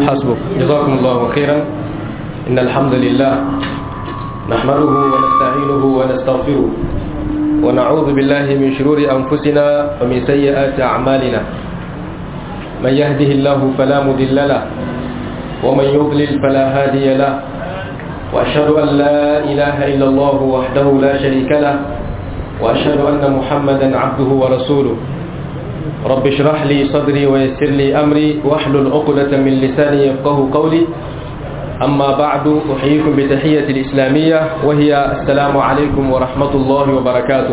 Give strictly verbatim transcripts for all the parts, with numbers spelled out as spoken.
حسبك. جزاكم الله خيرا. إن الحمد لله نحمده ونستعينه ونستغفره ونعوذ بالله من شرور أنفسنا ومن سيئات أعمالنا. من يهده الله فلا مضل له ومن يضلل فلا هادي له وأشهد أن لا إله إلا الله وحده لا شريك له وأشهد أن محمدا عبده ورسوله. رب اشرح لي صدري ويسر لي أمري واحلل عقدة من لساني يفقه قولي. أما بعد أحييكم بتحية الإسلامية وهي السلام عليكم ورحمة الله وبركاته.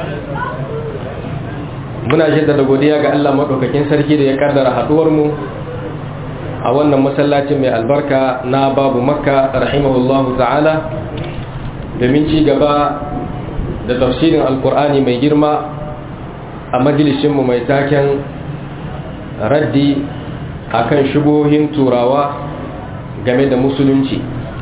muna jaddada godiya ga Allah madaukakin sarki da ya kaddara haduwar mu a wannan masallacin mai albarka na babu makka rahimahullahu ta'ala domin ci gaba da tafsirin alkur'ani mai girma a majalisinmu mai taken raddi akan shubuhohin turawa game da musulunci.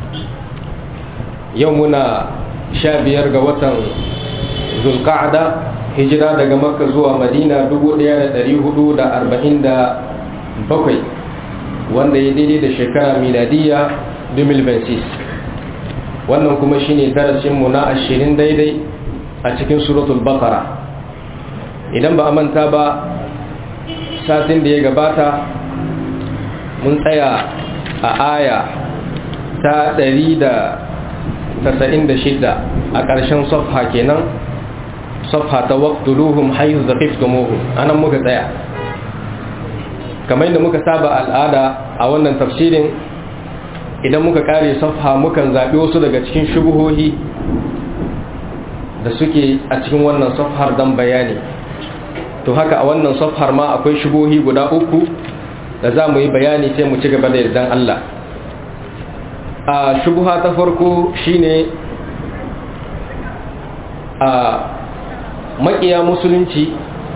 Yau muna sha biyar ga watan zulqa'ada, hijira daga makka zuwa madina dubu ɗaya da ɗari hudu da arba'in da bakwai, wanda ya daidai da shekara miladiyya dubu biyu da shida. Wannan kuma shine darasinmu na ashirin daidai a cikin suratul baqara. Idan ba a manta ba, satin da ya gabata mun tsaya a aya ta ɗari da tasa'in da shida a ƙarshen safha kenan, safha ta waqtuluhum haythu zaqiftumuhum. anan muka tsaya. Kamar yadda muka saba al'ada a wannan tafsirin, idan muka kare safha mukan zaɓi wasu daga cikin shubuhohi da suke a cikin wannan safhar dan bayani. To haka a wannan safhar ma akwai shubuhohi guda uku da za mu yi bayani sai mu ci gaba da yardan Allah. A shubuha ta farko shine a makiya musulunci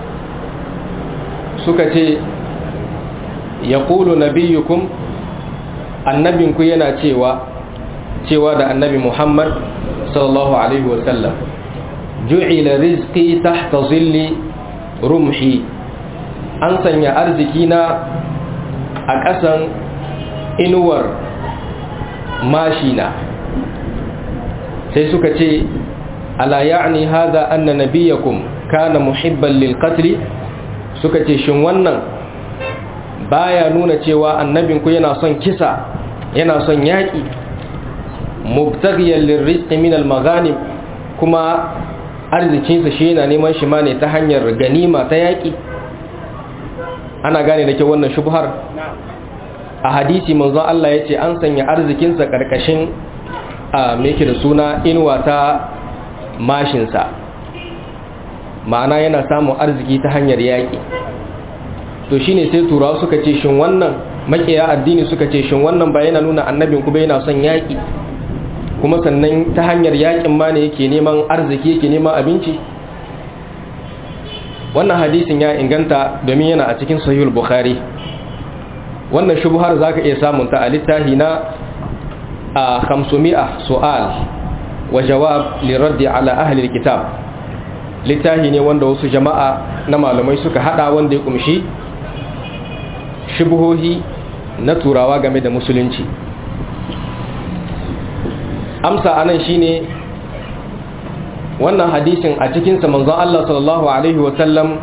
suka ce yaqulu nabiyyukum, annabinku yana cewa cewa da annabi Muhammad sallallahu alaihi wasallam, ju'ila rizqi tahta zilli rumhi, an sanya arziki na a ƙasan inuwar mashina. Sai suka ce ala ya'ni hadha anna nabiyakum kana muhibban lil qatl, suka ce shin wannan baya nuna cewa annabinku yana son kisa, yana son yaƙi, mubtaghiyan lirrizqi min al-maghanim, kuma arzikinsa shi yana neman shi ma ne ta hanyar ganima ta yaƙi. Ana gane da ke wannan shubhar. A hadisi manzon Allah ya ce an sanya arzikinsa ƙarƙashin a meke da suna inuwa ta mashinsa, ma'ana yana samun arziki ta hanyar yaƙi. To shine sai turawa suka ce shin wannan makiya addini suka ce shin wannan ba yana nuna annabin ku ba yana son yaƙi, kuma sannan ta hanyar yaƙin ma ne yake neman arziki, yake neman abinci. Wannan hadisin ya inganta domin yana a cikin sahihul bukhari. Wannan shubhar zaka iya samun ta a littafi na a khamsumi'a su'al wa jawab li raddi ala ahli alkitab. Littafi ne wanda wasu jama'a na malamai suka hada, wanda ya kumshi shubuhohi na turawa game da musulunci. Amsa anan shine wannan hadisin a cikinsa manzon Allah sallallahu alaihi wasallam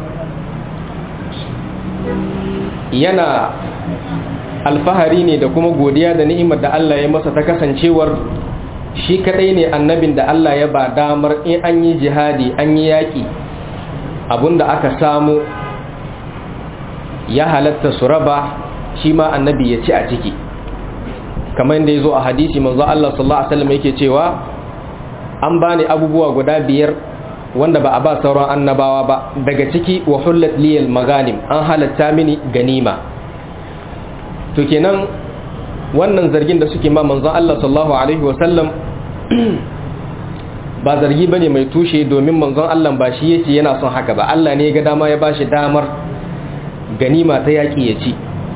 yana alfahari ne da kuma godiya da ni'imar da Allah ya masa ta kasancewar shi kadai ne annabin da Allah ya ba damar in an yi jihadi, an yi yaƙi, abinda aka samu ya halatta su raba, shi ma annabi ya ci a ciki. Kamar yadda ya zo a hadisi manzo Allah sallallahu alaihi wasallam yake cewa an bani abubuwa guda biyar wanda ba a ba sauran annabawa ba, daga ciki wa hullat liyal maganim, an halatta mini ganima. To kenan wannan zargin da suke ma manzon Allah sallallahu alaihi wasallam ba zargi bane mai tushe, domin manzon Allah ba shi yace yana son haka ba, Allah ne ya ga dama ya bashi damar ganima ta yaki ya ci.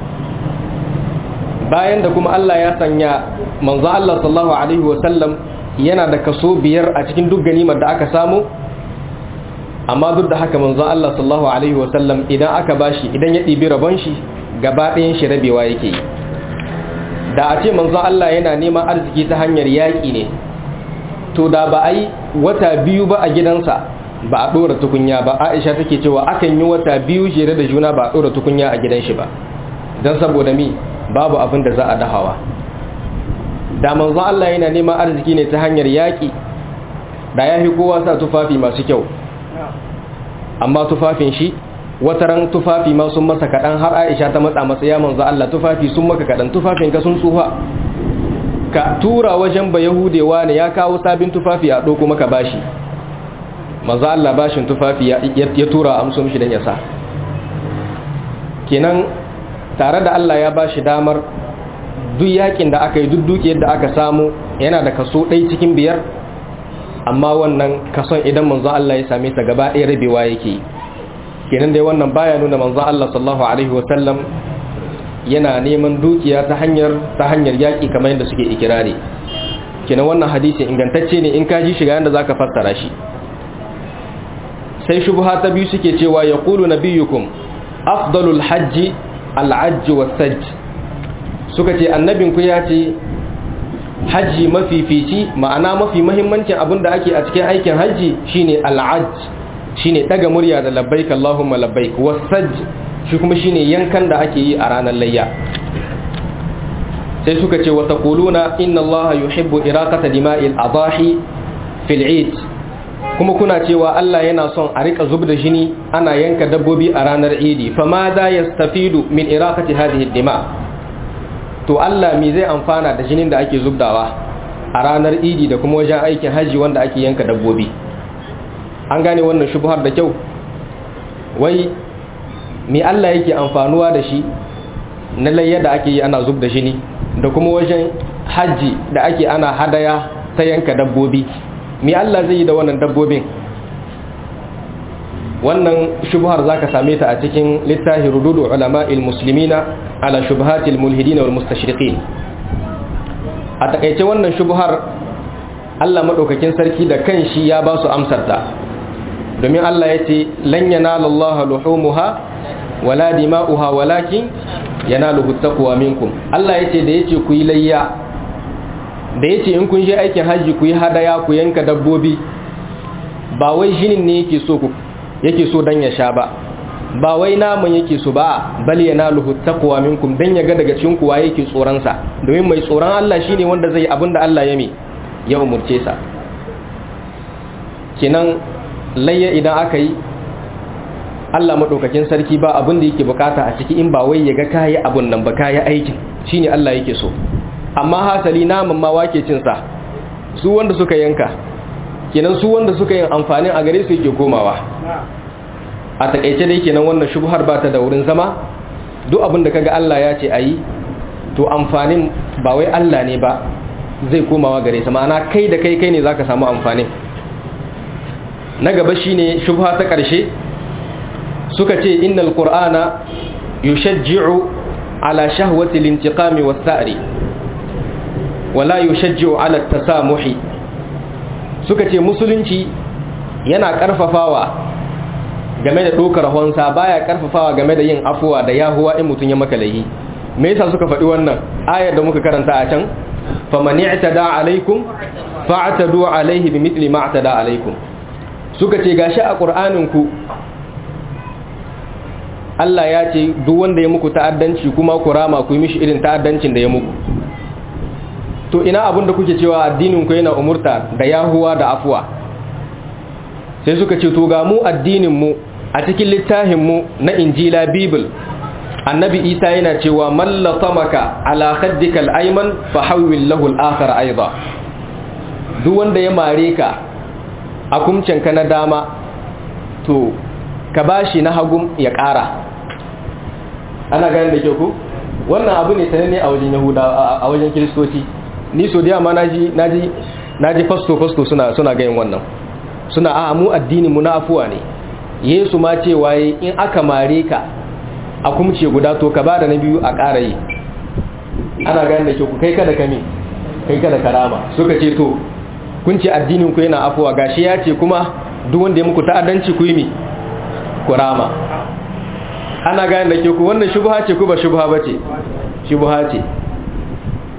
Bayan da kuma Allah ya sanya manzon Allah sallallahu alaihi wasallam yana da kaso biyar a cikin duk ganimar da aka samu, amma duk da haka manzon Allah sallallahu alaihi wasallam idan aka bashi, idan ya ɗibi rabon shi gaba ɗayan shi rabewa yake yi. da a ce manzon Allah yana neman arziki ta hanyar yaƙi ne to da ba a yi wata biyu ba a gidansa ba a ɗora tukunya ba. Aisha take cewa akan yi wata biyu jere da juna ba a ɗora tukunya a gidan shi ba, don saboda mi babu abin da za a dahawa. Da manzon Allah yana neman arziki ne ta hanyar yaƙi da ya fi kowa sa tufafi masu kyau, amma tufafin shi wataran tufafi ma sun masa kaɗan, har Aisha ta matsa masa ya manzo Allah tufafi sun maka kaɗan, tufafin ka sun tsufa, ka tura wajen ba yahudewa ne ya kawo sabin tufafi a ɗoko maka bashi. Manzo Allah bashin tufafi ya tura amso mishi dan ya sa. Kenan tare da Allah ya bashi damar duk yakin da aka yi duk dukiyar da aka samu yana da kaso ɗaya cikin biyar, amma wannan kason idan manzo Allah ya same ta gaba ɗaya rabewa yake. Kenan dai wannan baya nuna manzo Allah sallallahu alaihi wasallam yana neman dukiya ta hanyar ta hanyar yaki kamar yadda suke ikirari. Kenan wannan hadisi ingantacce ne in ka ji shiga yanda zaka fassara shi. Sai shubha ta biyu suke cewa yaqulu nabiyukum afdalul hajji al-hajj was-sajj. Suka ce annabinku ya ce haji mafifici, ma'ana mafi muhimmancin abin da ake a cikin aikin haji shine al-hajj, shine daga murya da labbaik Allahumma labbaik, was-sajj shi kuma shine yankan da ake yi a ranar layya. Sai suka ce wa taquluna inna Allah yuhibbu iraqata dima'il adahi fil 'id, kuma kuna cewa Allah yana son a rika zub da jini ana yanka dabbobi a ranar idi. Fa ma za yastafidu min iraqati hadhihi ad-dima', to Allah me zai amfana da jinin da ake zubdawa a ranar idi da kuma wajen aikin haji wanda ake yanka dabbobi? An gane wannan shubhar da kyau. Wai me Allah yake amfanuwa da shi na layya da ake yi ana zub da jini da kuma wajen haji da ake ana hadaya ta yanka dabbobi? Me Allah zai yi da wannan dabbobin? Wannan shubhar zaka same ta a cikin littafi rududu ulama'il muslimina ala shubhatil mulhidin wal mustashriqin. A takeice wannan shubhar Allah madaukakin sarki da kanshi ya ba su amsar ta, domin Allah yace lan yanala Allah luhumuha wala dima'uha walakin yanaluhu taqwa minkum. Allah yace da yace ku yi layya, da yace in kun je aikin haji ku yi hadaya ku yanka dabbobi, ba wai jinin ne yake so ku yake so dan ya sha ba, ba wai naman yake so ba, bal yanaluhu taqwa minkum, dan ya ga daga cikin ku waye yake tsoron sa, domin mai tsoron Allah shine wanda zai abinda Allah ya mi ya umurce sa. Kenan layya idan aka yi Allah madaukakin sarki ba abin da yake bukata a ciki in ba wai ya ga kai abun nan ba, kai aikin shine Allah yake so. Amma hasali naman ma wake cin sa su wanda suka yanka, kenan su wanda suka yin amfani a gare su yake komawa. A takeice dai kenan wannan shubhar ba ta da wurin zama. Duk abin da kaga Allah ya ce ayi to amfanin ba wai Allah ne ba zai komawa gare sa, ma'ana kai da kai kai ne zaka samu amfanin. Na gaba shine shubha ta karshe, suka ce innal qur'ana yushajji'u ala shahwati al-intiqami was-sa'ri wala yushajji'u ala at-tasamuhi. Suka ce musulunci yana karfafawa game da dokar honsa, baya karfafawa game da yin afuwa da yahuwa in mutun ya maka laihi. Me yasa suka faɗi wannan? Ayar da muka karanta a can, faman i'tada alaikum fa'tadu alaihi bimithli ma i'tada alaikum. Suka ce gashi a Qur'anin ku Allah ya ce duk wanda ya muku ta'addanci kuma ku rama ku yi mishi irin ta'addancin da ya muku. To ina abin da kuke cewa addinin ku yana umurta da yahuwa da afuwa? Sai suka ce to ga mu addinin mu a cikin littafin mu na Injila Bible, Annabi Isa yana cewa man latamaka ala khaddika al-ayman fa hawwil lahu al-akhar aidan. Duk wanda ya mare ka a kumcinka na dama to ka bashi na hagun ya ƙara. Ana ganin da ke ku? Wannan abu ne sananne a wajen Yahuda, a wajen Kiristoci. Ni so da ma naji naji naji fasto fasto suna suna gayin wannan. Suna a mu addini mu na afuwa ne. Yesu ma ce waye in aka mare ka a kumce guda to ka bada na biyu a ƙara yi. Ana ganin da ke ku, kai kada kame kai kada karama. Suka ce to kun ce addinin ku yana afuwa, gashi ya ce kuma duk wanda ya muku ta'addanci ku yi mi kurama. Ana gane da ke ku wannan shubha ce ku ba shubha bace? Shubha ce.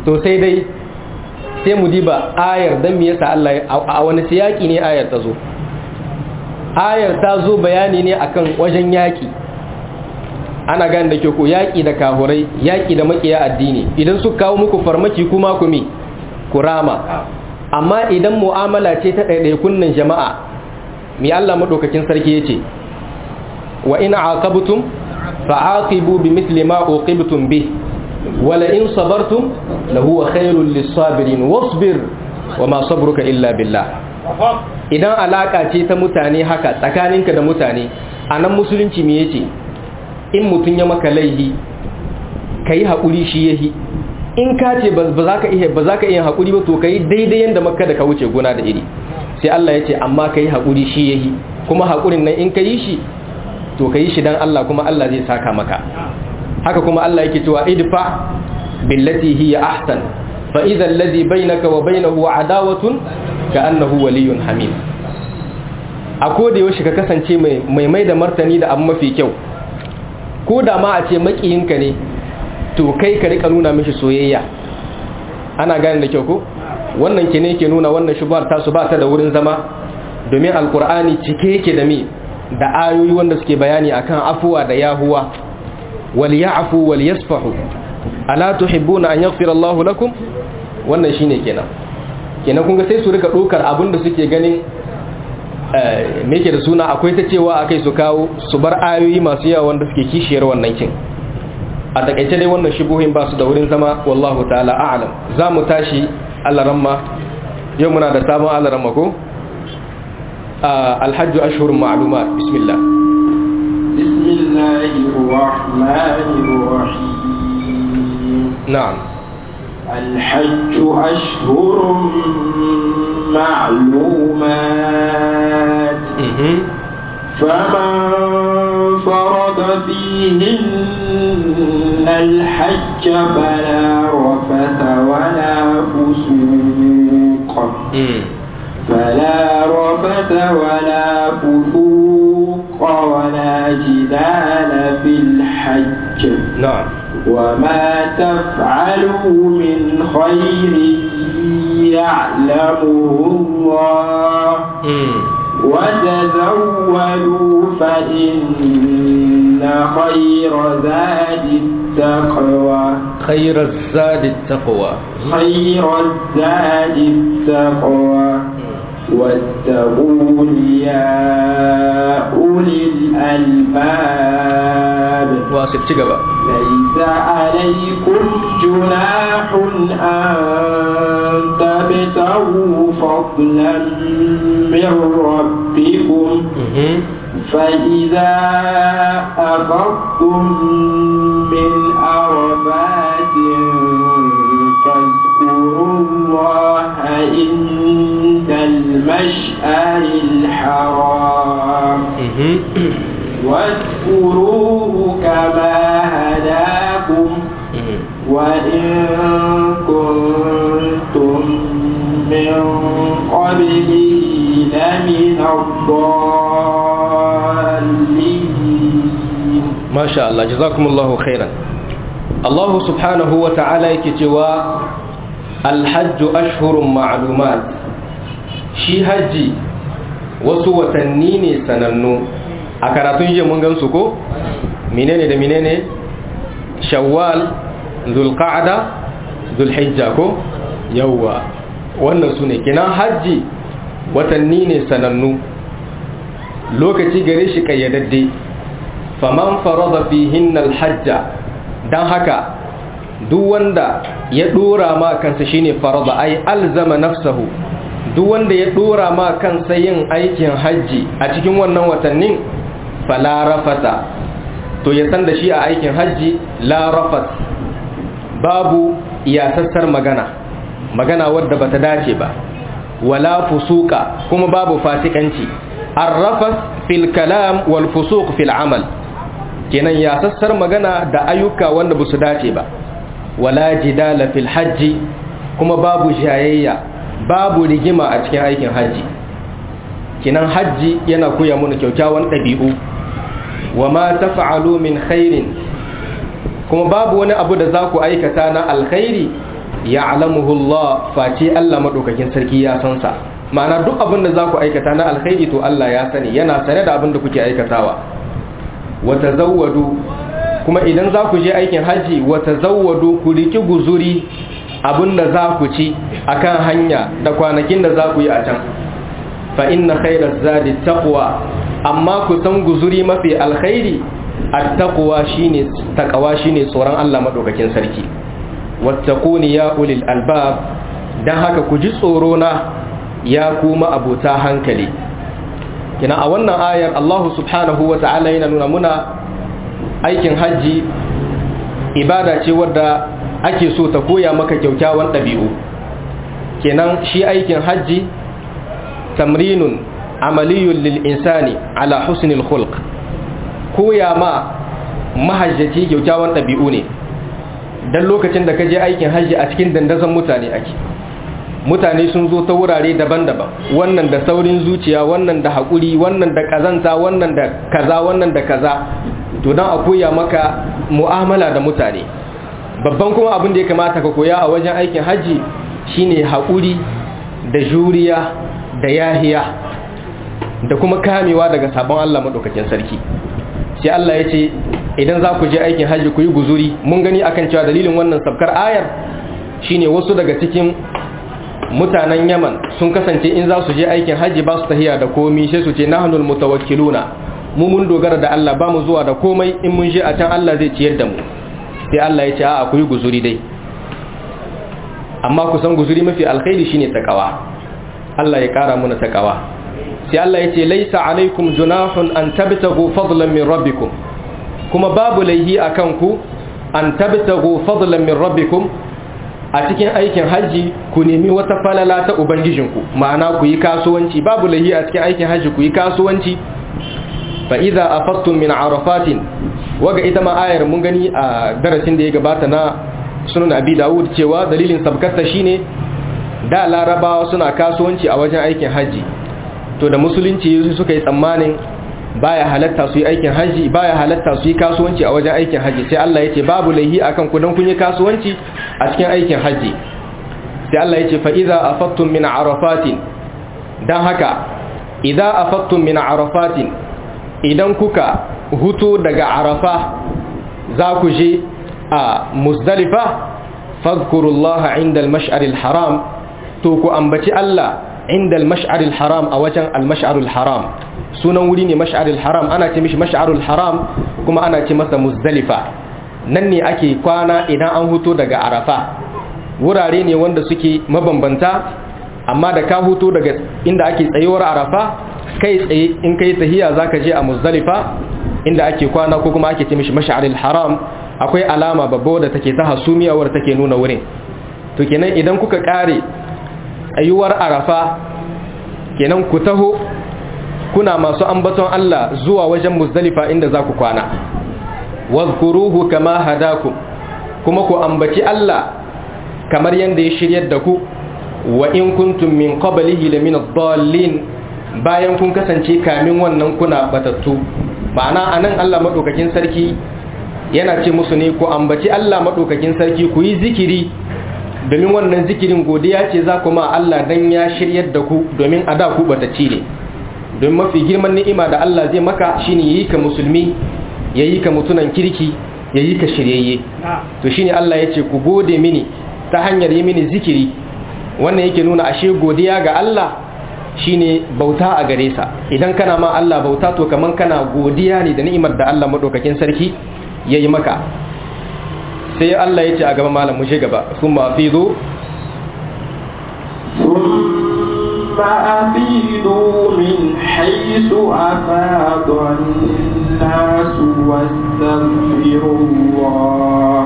to sai dai sai mu diba ayar dan me yasa Allah a wani siyaki ne ayar ta zo ayar ta zo bayani ne akan wajen yaki ana gane da ke ko yaki da kahurai yaki da makiya addini idan su kawo muku farmaki kuma ku mi kurama amma idan mu'amala ce ta ɗaiɗaikun nan jama'a mi Allah madaukakin sarki yace wa in aqabtum fa'aqibu bimithli ma uqibtum bih wala in sabartum lahuwa khairul lisabirin wasbir wama sabruka illa billah. Idan alaka ce ta mutane haka tsakaninka da mutane anan musulunci me yace in mutun ya maka laihi kai hakuri shi yahi in ka ce ba za ka iya ba za ka iya hakuri ba to kai daidai yanda maka da ka wuce gona da iri sai Allah yace amma kai hakuri shi yahi kuma hakurin nan in kai shi to kai shi dan Allah kuma Allah zai saka maka. haka kuma Allah yake cewa idfa billati hiya ahsan fa idha alladhi bainaka wa bainahu adawatun ka'annahu waliyyun hamim. a koda yaushe ka kasance mai mai mai da martani da abu mafi kyau ko da ma a ce makiyinka ne to kai ka rika nuna mishi soyayya. ana gane da kyau ko wannan ke ne yake nuna wannan shubhar ta su ba ta da wurin zama domin alqur'ani cike yake da mi da ayoyi wanda suke bayani akan afuwa da yahuwa وليعفوا وليصفحوا ألا تحبون أن يغفر الله لكم wannan shine kenan kenan kun ga sai su rika dokar abin da suke ganin eh me yake da suna akwai ta cewa akai su kawo su bar ayoyi masu yawa wanda suke kishiyar wannan kin a takeice dai wannan shubuhin ba su da wurin zama wallahu ta'ala a'lam za mu tashi alaramma yau muna da sabon alaramma ko alhajj ashhurun ma'lumat bismillah بسم الله الرحمن الرحيم نعم الحج أشهر معلومات فمن فرض فيهن الحج فلا رفث ولا فسوق فلا رفث ولا فسوق ولا جدال في الحج نعم وما تفعلوا من خير يعلمه الله وتزودوا فإن خير زاد التقوى خير الزاد التقوى خير الزاد التقوى واتقون يا أولي الألباب. واصل تجبا. ليس عليكم جناح أن تبتغوا فضلا من ربكم فإذا أفضتم من عرفات فاذكروا الله عند المشعر الحرام واذكروه كما هداكم وإن كنتم من قبله لمن الضالين. ما شاء الله جزاكم الله خيرا. الله سبحانه وتعالى يكتوى الحج أشهر معلومات shi hajji wasu watanni ne sanannu a karatun jiya mun gansu ko menene da menene shawwal zulqa'da zulhijja ko yawwa wannan sune kinan hajji watanni ne sanannu lokaci gare shi kayyadadde faman farada fihinna alhajja dan haka duk wanda ya dora ma kansa shine farada ai alzama nafsahu duk wanda ya dora ma kansa yin aikin hajji a cikin wannan watannin fala rafata to ya san da shi a aikin hajji la rafat babu iyasassar magana magana wadda bata dace ba wala fusuka kuma babu fasikanci arrafas fil kalam wal fusuq fil amal kenan iyasassar magana da ayyuka wanda basu dace ba wala jidala fil hajji kuma babu jayayya babu rigima a cikin aikin hajji kenan hajji yana koya mana kyakkyawan ɗabi'u wa ma taf'alu min khairin kuma babu wani abu da za ku aikata na alkhairi ya'lamuhu Allah face Allah madaukakin sarki ya san sa. Ma'ana duk abin da za ku aikata na alkhairi to Allah ya sani, yana sane da abin da kuke aikatawa. Wa tazawwadu, kuma idan za ku je aikin haji wa tazawwadu, ku riki guzuri abin da za ku ci akan hanya da kwanakin da za ku yi a can. Fa inna khairaz zadi taqwa, amma ku san guzuri mafi alkhairi at-taqwa shine taqwa shine tsoron Allah madaukakin sarki. Wattaquni ya ulil albab, dan haka ku ji tsoro na ya kuma abota hankali. Kina a wannan ayar Allah subhanahu wa ta'ala yana nuna muna aikin haji ibada ce wadda ake so ta koya maka kyaukyawan ɗabi'u. Kenan shi aikin haji tamrinun amaliyun lil insani ala husnil khulq, koya ma mahajjaci kyaukyawan ɗabi'u ne. Dan lokacin da ka je aikin haji a cikin dandazon mutane ake, mutane sun zo ta wurare daban-daban, wannan da saurin zuciya, wannan da haƙuri, wannan da ƙazanta, wannan da kaza, wannan da kaza. To don a koya maka mu'amala da mutane. Babban kuma abin da ya kamata ka koya a wajen aikin haji shine haƙuri da juriya da yahiya da kuma kamewa daga sabon Allah madaukakin sarki. Sai Allah ya ce idan za ku je aikin haji ku yi guzuri. Mun gani akan cewa dalilin wannan sabkar ayar shine wasu daga cikin mutanen Yaman sun kasance in za su je aikin haji ba su tahiya da komai, sai su ce nahnul mutawakkiluna, mu mun dogara da Allah, ba mu zuwa da komai, in mun je a can Allah zai ciyar da mu. Sai Allah ya ce a'a, ku yi guzuri dai, amma ku san guzuri mafi alkhairi shine takawa. Allah ya kara muna takawa. Sai Allah ya ce laisa alaikum junahun an tabtagu fadlan min rabbikum, kuma babu laihi akan ku an tabtagu fadlan min rabbikum, a cikin aikin haji ku nemi wata falala ta ubangijinku, ma'ana ku yi kasuwanci. Babu lahi a cikin aikin haji ku yi kasuwanci. Fa idza afattum min arafatin, waga ita ma ayar mun gani a darasin da ya gabata na sunan Abi Dawud cewa dalilin sabkarta shine da larabawa suna kasuwanci a wajen aikin haji, to da musulunci suka yi tsammanin baya halatta su yi aikin haji, baya halatta su yi kasuwanci a wajen aikin haji. Sai Allah ya ce babu laihi akan ku dan kun yi kasuwanci a cikin aikin haji. Sai Allah ya ce fa idza afattum min arafatin, dan haka idza afattum min arafatin, idan kuka hutu daga arafa za ku je a Muzdalifa, fadhkurullaha inda al-mash'aril haram, to ku ambaci Allah inda al-mash'aril haram, a wajen al-mash'arul haram. Sunan wuri ne mash'arul haram, ana ce mishi mash'arul haram kuma ana ce masa Muzdalifa. Nan ne ake kwana idan an huto daga Arafa. Wurare ne wanda suke mabambanta, amma da ka huto daga inda ake tsayuwar Arafa, kai tsaye in kai tahiya zaka je a Muzdalifa inda ake kwana, ko kuma ake ce mishi mash'arul haram. Akwai alama babba da take ta hasumiya wadda take nuna wurin. To kenan idan kuka kare tsayuwar Arafa, kenan ku taho kuna masu ambaton Allah zuwa wajen Muzdalifa inda za ku kwana. Wadhkuruhu kama hadakum, kuma ku ambaci Allah kamar yanda ya shiryar da ku. Wa in kuntum min qablihi lamina ad-dallin, bayan kun kasance kamin wannan kuna batattu. Ma'ana anan Allah madaukakin sarki yana ce musu ne ku ambaci Allah madaukakin sarki, ku yi zikiri, domin wannan zikirin godiya ce za ku ma Allah dan ya shiryar da ku, domin a da ku batacci ne. Don mafi girman ni'ima da Allah zai maka shine yayi ka musulmi, yayi ka mutunan kirki, yayi ka shiryayye. To shine Allah yace ku gode mini ta hanyar yi mini zikiri. Wannan yake nuna ashe godiya ga Allah shine bauta a gare sa. Idan kana ma Allah bauta to kaman kana godiya ne da ni'imar da Allah madaukakin sarki yayi maka. Sai Allah yace a gaba malam mu je gaba, summa afidu فأفيدوا من حيث أفاض الناس واستغفروا الله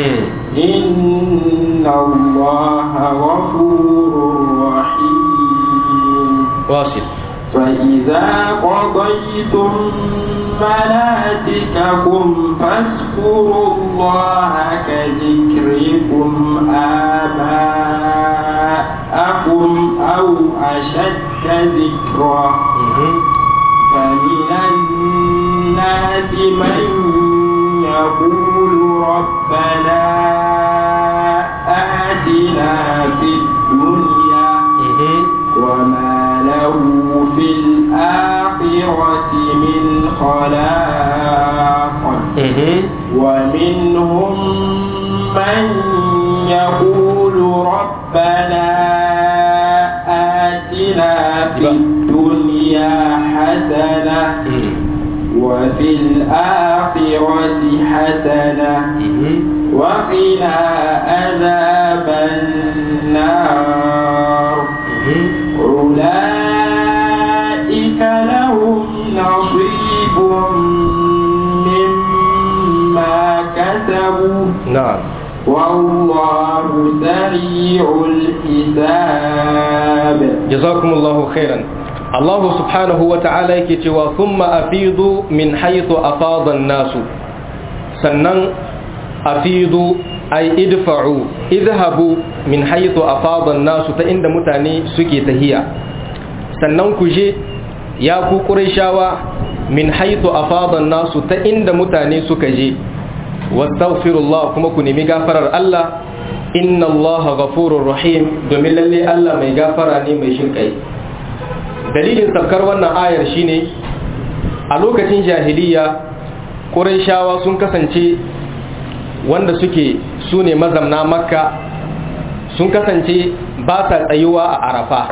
إن الله غفور رحيم. واصل. فإذا قضيتم مناسككم فاذكروا الله كذكركم آباءكم أو أشد ذكرا. فمن الناس من يقول ربنا آتنا في الآخرة من خلاق ومنهم من يقول ربنا آتنا في الدنيا حسنة وفي الآخرة حسنة وقنا عذاب النار أولئك لهم نصيب مما كسبوا نعم والله سريع الحساب. جزاكم الله خيرا. الله سبحانه وتعالى يكتوى ثم أفيضوا من حيث أفاض الناس سنن أفيضوا أي ادفعوا اذهبوا من حيث أفاض الناس تإند متاني سكي تهيا سنن كجي ياكو قريشاوا من حيث أفاض الناس تإند متاني سكجي واستغفر الله كما كني مغفر الله إن الله غفور رحيم دومين للي الله مي غفراني مي شنكاي. dalilin saukar wannan ayar shine a lokacin jahiliya Qurayshawa sun kasance wanda suke sune mazamna Makka sun kasance ba sa tsayuwa a Arafa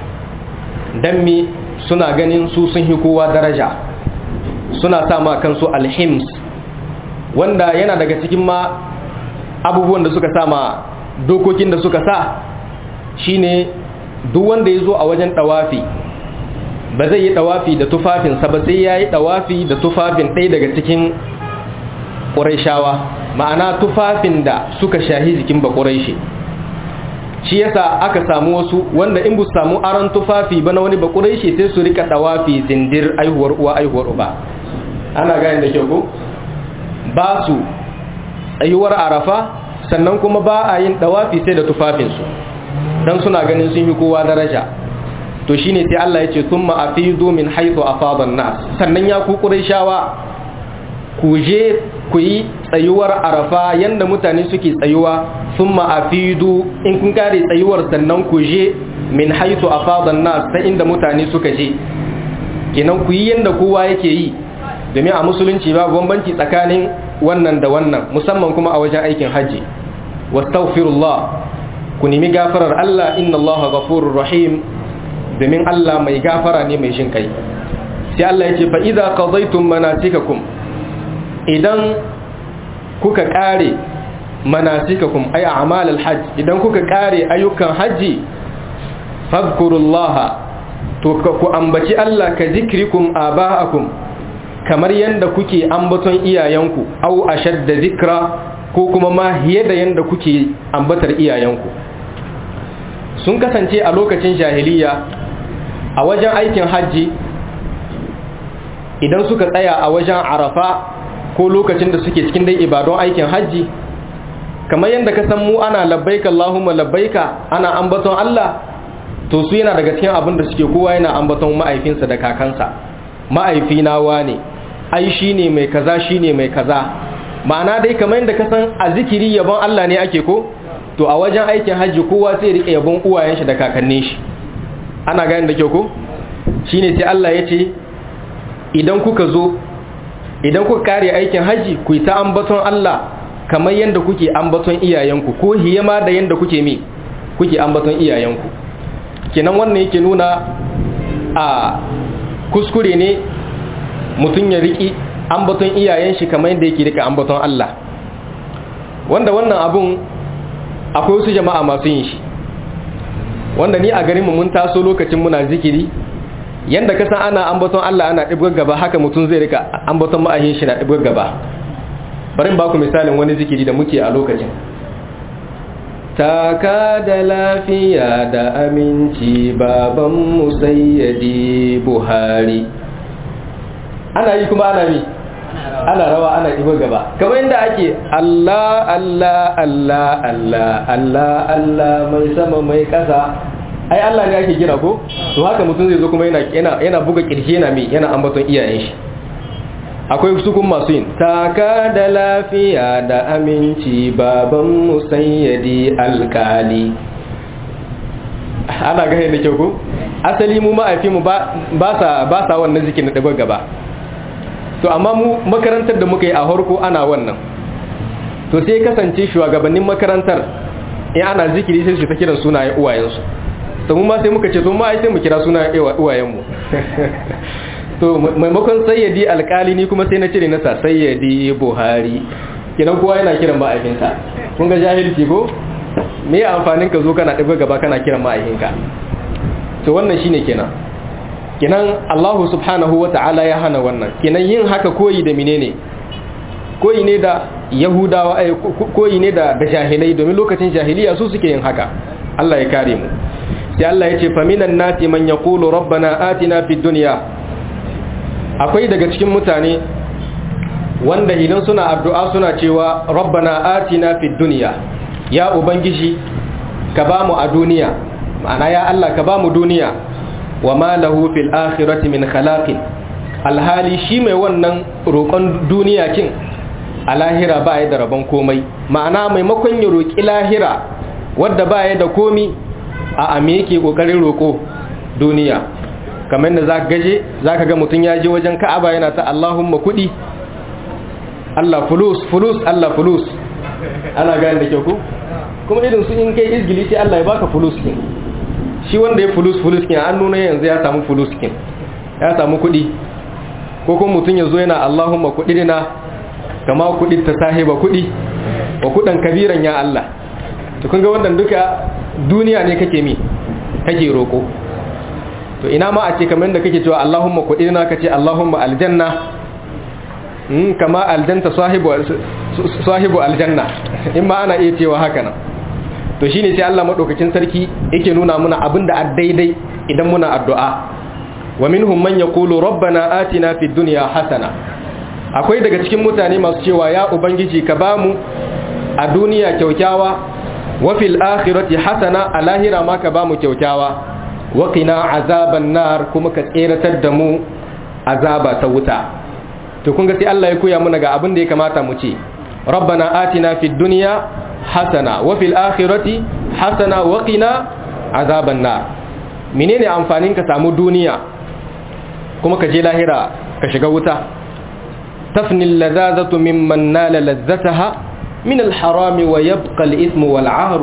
dan mi suna ganin su sun hi kowa daraja suna sa ma kansu alhims wanda yana daga cikin ma abubuwan da suka sa ma dokokin da suka sa shine duk wanda ya zo a wajen tawafi ba zai yi tawafi da tufafinsa ba sai ya yi tawafi da tufafin ɗaya daga cikin ƙuraishawa ma'ana tufafin da suka shahi jikin ba ƙuraishi shi yasa aka samu wasu wanda in bu samu aron tufafi ba na wani ba ƙuraishi sai su rika tawafi zindir aihuwar uwa aihuwar uba ana gane da kyau ko ba su tsayuwar arafa sannan kuma ba a yin tawafi sai da tufafinsu don suna ganin sun yi kowa daraja to shine sai Allah ya ce thumma afidu min haythu afada an-nas sannan ya ku qurayshawa ku je ku yi tsayuwar arafa yanda mutane suke tsayuwa thumma afidu in kun kare tsayuwar sannan ku je min haythu afada an-nas ta inda mutane suka je kenan ku yi yanda kowa yake yi domin a musulunci babu bambanci tsakanin wannan da wannan musamman kuma a wajen aikin haji wastaghfirullah ku nemi gafarar Allah inna Allaha ghafurur rahim domin Allah mai gafara ne mai shin kai sai Allah ya ce fa idza qadaytum manasikakum idan kuka kare manasikakum ay a'mal al-hajj idan kuka kare ayyukan haji fadhkurullaha to ku ambaci Allah ka zikrikum aba'akum kamar yanda kuke ambaton iyayenku au ashadda zikra ko kuma ma hiye da yanda kuke ambatar iyayenku sun kasance a lokacin jahiliya a wajen aikin hajji idan suka tsaya a wajen arafa ko lokacin da suke cikin dai ibadun aikin hajji kamar yadda ka san mu ana labbaika Allahumma labbaika ana ambaton Allah to su yana daga cikin abin da suke kowa yana ambaton ma'aifinsa da kakansa ma'aifina wane ai shine mai kaza shine mai kaza ma'ana dai kamar yadda ka san a zikiri yabon Allah ne ake ko to a wajen aikin hajji kowa sai rike yabon uwayen shi da kakannin shi ana gani da kyau ko shine sai Allah ya ce idan kuka zo idan kuka kare aikin haji ku yi ta ambaton Allah kamar yanda kuke ambaton iyayenku ko hiyama da yanda kuke mi kuke ambaton iyayenku kenan wannan yake nuna a kuskure ne mutum ya riki ambaton iyayen shi kamar yanda yake rika ambaton Allah wanda wannan abun akwai wasu jama'a masu yin shi wanda ni a garinmu mun taso lokacin muna zikiri yanda ka san ana ambaton Allah ana dibgar gaba haka mutum zai rika ambaton ma'ahin shi na dibgar gaba bari ba ku misalin wani zikiri da muke a lokacin taka da lafiya da aminci baban musayyadi Buhari ana yi kuma ana mi ana rawa ana dibgar gaba kamar yadda ake Allah Allah Allah Allah Allah Allah mai sama mai kasa ai Allah ne ake kira ko to haka mutum zai zo kuma yana yana yana buga kirji yana mi yana ambaton iyayen shi akwai su kuma masu yin taka da lafiya da aminci baban musayyadi alkali ana ga da kyau ko asali mu ma'aifi mu ba sa ba sa wannan zikirin daga gaba to amma mu makarantar da muka yi a harko ana wannan to sai kasance shugabannin makarantar in ana zikiri sai su ta kiran sunayen uwayensu to mu ma sai muka ce to ma ai sai mu kira sunayen uwayenmu to maimakon sayyidi alkali ni kuma sai na cire nasa sayyidi Buhari kinan kowa yana kiran ma'aikinsa kun ga jahilci ko me amfanin ka zo kana daga gaba kana kiran ma'aikinka to wannan shine kenan kenan Allah subhanahu wata'ala ya hana wannan kenan yin haka koyi da menene koyi ne da yahudawa ai koyi ne da da jahilai domin lokacin jahiliya su suke yin haka Allah ya kare mu sai Allah ya ce faminan nati man yaqulu rabbana atina fid dunya akwai daga cikin mutane wanda idan suna addu'a suna cewa rabbana atina fid dunya ya ubangiji ka bamu a duniya ma'ana ya Allah ka bamu duniya wa ma lahu fil akhirati min khalaqin alhali shi mai wannan roƙon duniya kin a lahira ba ya da rabon komai ma'ana maimakon ya roƙi lahira wadda ba ya da komi a ame yake ƙoƙarin roƙo duniya kamar da za ka gaje za ka ga mutum ya je wajen ka'aba yana ta Allahumma kuɗi Allah fulus fulus Allah fulus ana gani da kyau ku kuma irin su in kai izgili sai Allah ya baka fulus kin shi wanda ya fulus fulus kin an nuna yanzu ya samu fulus kin ya samu kuɗi ko kuma mutum ya zo yana Allahumma kuɗi na kama kuɗi ta sahiba kuɗi wa kuɗan kabiran ya Allah to kun ga wannan duka duniya ne kake mi kake roko to ina ma a ce kamar da kake cewa Allahumma kuɗi na kace Allahumma aljanna in kama aljanta sahibu sahibu aljanna in ma ana iya cewa haka nan to shine sai Allah madaukakin sarki yake nuna muna abinda a daidai idan muna addu'a wa minhum man yaqulu rabbana atina fid dunya hasana akwai daga cikin mutane masu cewa ya ubangiji ka bamu a duniya kyaukyawa wa fil akhirati hasana a lahira ma ka bamu kyaukyawa wa qina azaban nar kuma ka tseratar da mu azaba ta wuta to kun ga sai Allah ya koya muna ga abin da ya kamata mu ce rabbana atina fid dunya hasana wa fil akhirati hasana wa qina azaban nar menene amfanin ka samu duniya kuma ka je lahira ka shiga wuta tafni al-ladhadatu mimman nala ladzataha min al-haram wa yabqa al-ithmu wal-'ahr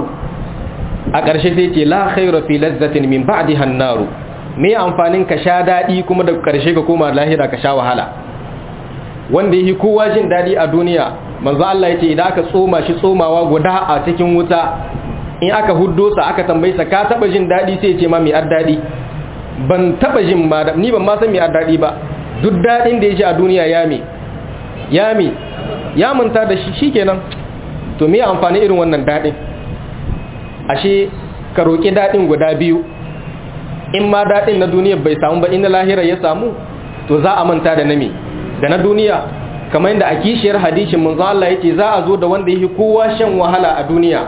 a ƙarshe sai ce la khayra fi ladzatin min ba'daha an-nar me amfanin ka sha dadi kuma da ƙarshe ka koma lahira ka sha wahala wanda yake kowa jin dadi a duniya manzo Allah yace idan aka tsoma shi tsomawa guda a cikin wuta in aka huddo sa aka tambaye sa ka taba jin dadi sai ya ce ma mi addadi ban taba jin ma ni ban ma san mi addadi ba duk dadin da yake a duniya ya mi ya mi ya manta da shi shikenan to me amfani irin wannan dadin ashe ka roki dadin guda biyu in ma dadin na duniya bai samu ba in na lahira ya samu to za a manta da nami da na duniya kamar yadda a kishiyar hadisin manzo Allah yace za a zo da wanda yake kowa shan wahala a duniya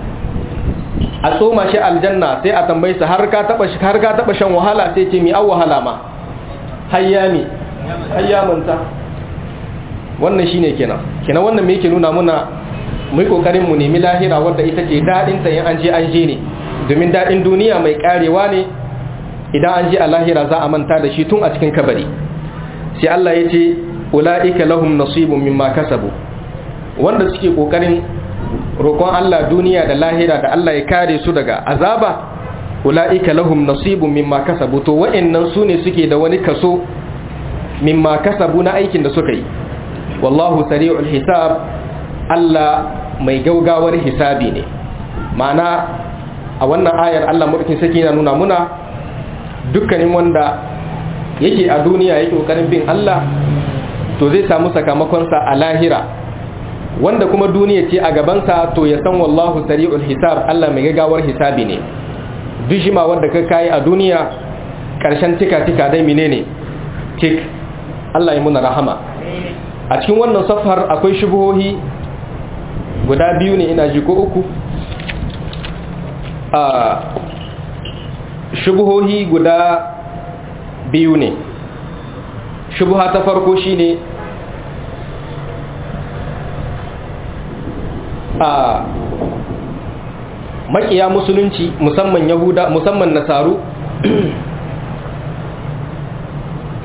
a tsoma shi aljanna sai a tambaye sa har ka taba shi har ka taba shan wahala sai ce mi an wahala ma hayyami hayyamanta wannan shine kenan kenan wannan me yake nuna muna mu yi kokarin mu nemi lahira wanda ita ce dadin ta in an je an je ne domin dadin duniya mai karewa ne idan an je a lahira za a manta da shi tun a cikin kabari sai Allah ya ce ula'ika lahum nasibun mimma kasabu wanda suke kokarin roƙon Allah duniya da lahira da Allah ya kare su daga azaba ula'ika lahum nasibun mimma kasabu to wa'annan su ne suke da wani kaso mimma kasabu na aikin da suka yi wallahu sari'ul hisab Allah mai gaugawar hisabi ne ma'ana a wannan ayar Allah madaukin saki yana nuna muna dukkanin wanda yake a duniya yake kokarin bin Allah to zai samu sakamakonsa a lahira wanda kuma duniya ce a gabansa to ya san wallahu sari'ul hisab Allah mai gagawar hisabi ne dushima wanda ka kai a duniya karshen tika tika dai menene tik Allah ya muna rahama a cikin wannan safar akwai shubuhohi guda biyu ne ina ji ko uku a shubuhohi guda biyu ne shubha ta farko shine a makiya musulunci musamman yahuda musamman nasaru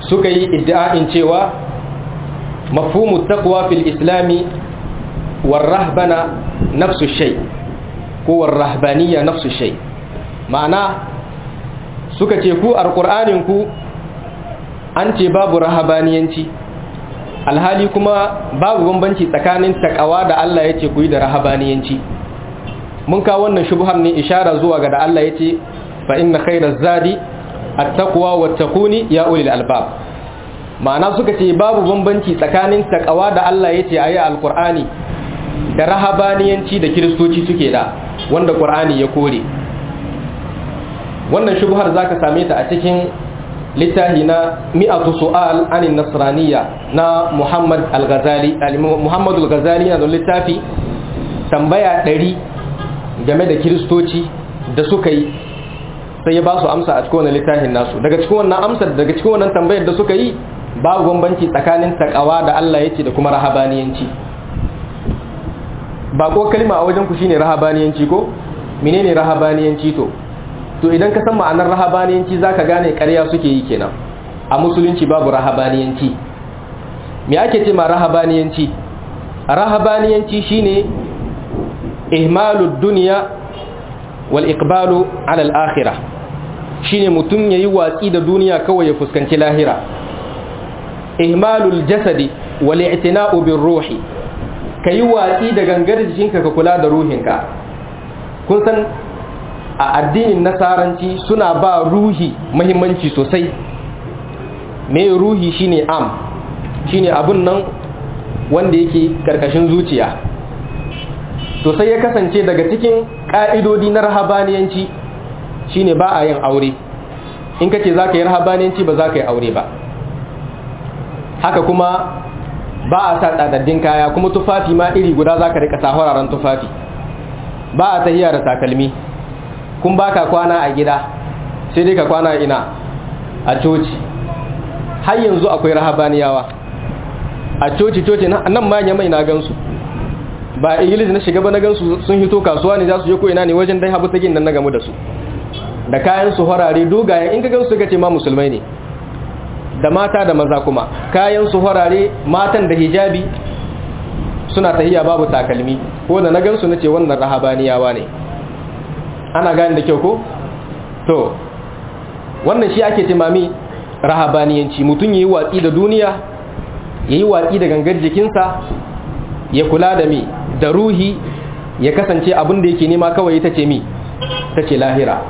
suka yi iddia'in cewa mafhumu taqwa fil islami war rahbana nafsu shay ko war rahbaniyya nafsu shay, ma'ana suka ce ku alqur'anin ku an ce babu rahabaniyanci, alhali kuma babu bambanci tsakanin taqwa da Allah yace ku yi da rahabaniyanci. mun kawo wannan shubhar ne ishara zuwa ga da Allah yace fa inna khayraz zadi at-taqwa wattaquni ya ulil albab, ma'ana suka ce babu bambanci tsakanin taqwa da Allah yace ayi alqur'ani da rahabaniyanci da kiristoci suke da wanda qur'ani ya kore. wannan shubhar zaka same ta a cikin littafi na mi'atu su'al anin nasraniyya na Muhammad al-Ghazali. Muhammad al-Ghazali na da littafi tambaya ɗari game da kiristoci da suka yi, sai ya ba su amsa a cikin wannan littafin nasu. Daga cikin wannan amsar, daga cikin wannan tambayar da suka yi, babu bambanci tsakanin taqwa da Allah yace da kuma rahabaniyanci. ba ko kalma a wajen ku shine rahabaniyanci ko menene rahabaniyanci? to to idan ka san ma'anar rahabaniyanci zaka gane ƙarya suke yi kenan. A musulunci babu rahabaniyanci. me ake ce ma rahabaniyanci? rahabaniyanci shine ihmalud dunya wal iqbalu ala al akhirah, shine mutum yayi watsi da duniya kawai ya fuskanci lahira. ihmalul jasadi wal i'tina'u bir ruhi, kayi watsi da gangar jikinka ka kula da ruhinka. kun san a addinin nasaranci suna ba ruhi muhimmanci sosai. me ruhi shine am, shine abun nan wanda yake karkashin zuciya. to sai ya kasance daga cikin ka'idodi na rahabaniyanci shine ba a yin aure. in kace zaka yi rahabaniyanci ba zaka yi aure ba. haka kuma ba a sa tsadaddin kaya, kuma tufafi ma iri guda zaka rika sa horaran tufafi. ba a tahiya da takalmi, kun baka kwana a gida sai dai ka kwana ina a coci. har yanzu akwai rahabaniyawa a coci coci nan ma mai na gansu, ba English na shiga ba na gansu sun hito kasuwa ne za su je ko ina ne wajen dai habu tagin nan na gamu da su da kayan su horare dogaye. in ka gansu ka ce ma musulmai ne, da mata da maza kuma kayan su horare, matan da hijabi suna tahiya babu takalmi. ko da na gansu na ce wannan rahabaniyawa ne. ana gani da kyau ko? to wannan shi ake timami rahabaniyanci. mutum yayi watsi da duniya, yayi watsi da gangar jikinsa, ya kula da mi da ruhi, ya kasance abin da yake nema kawai ita ce mi ta ce lahira.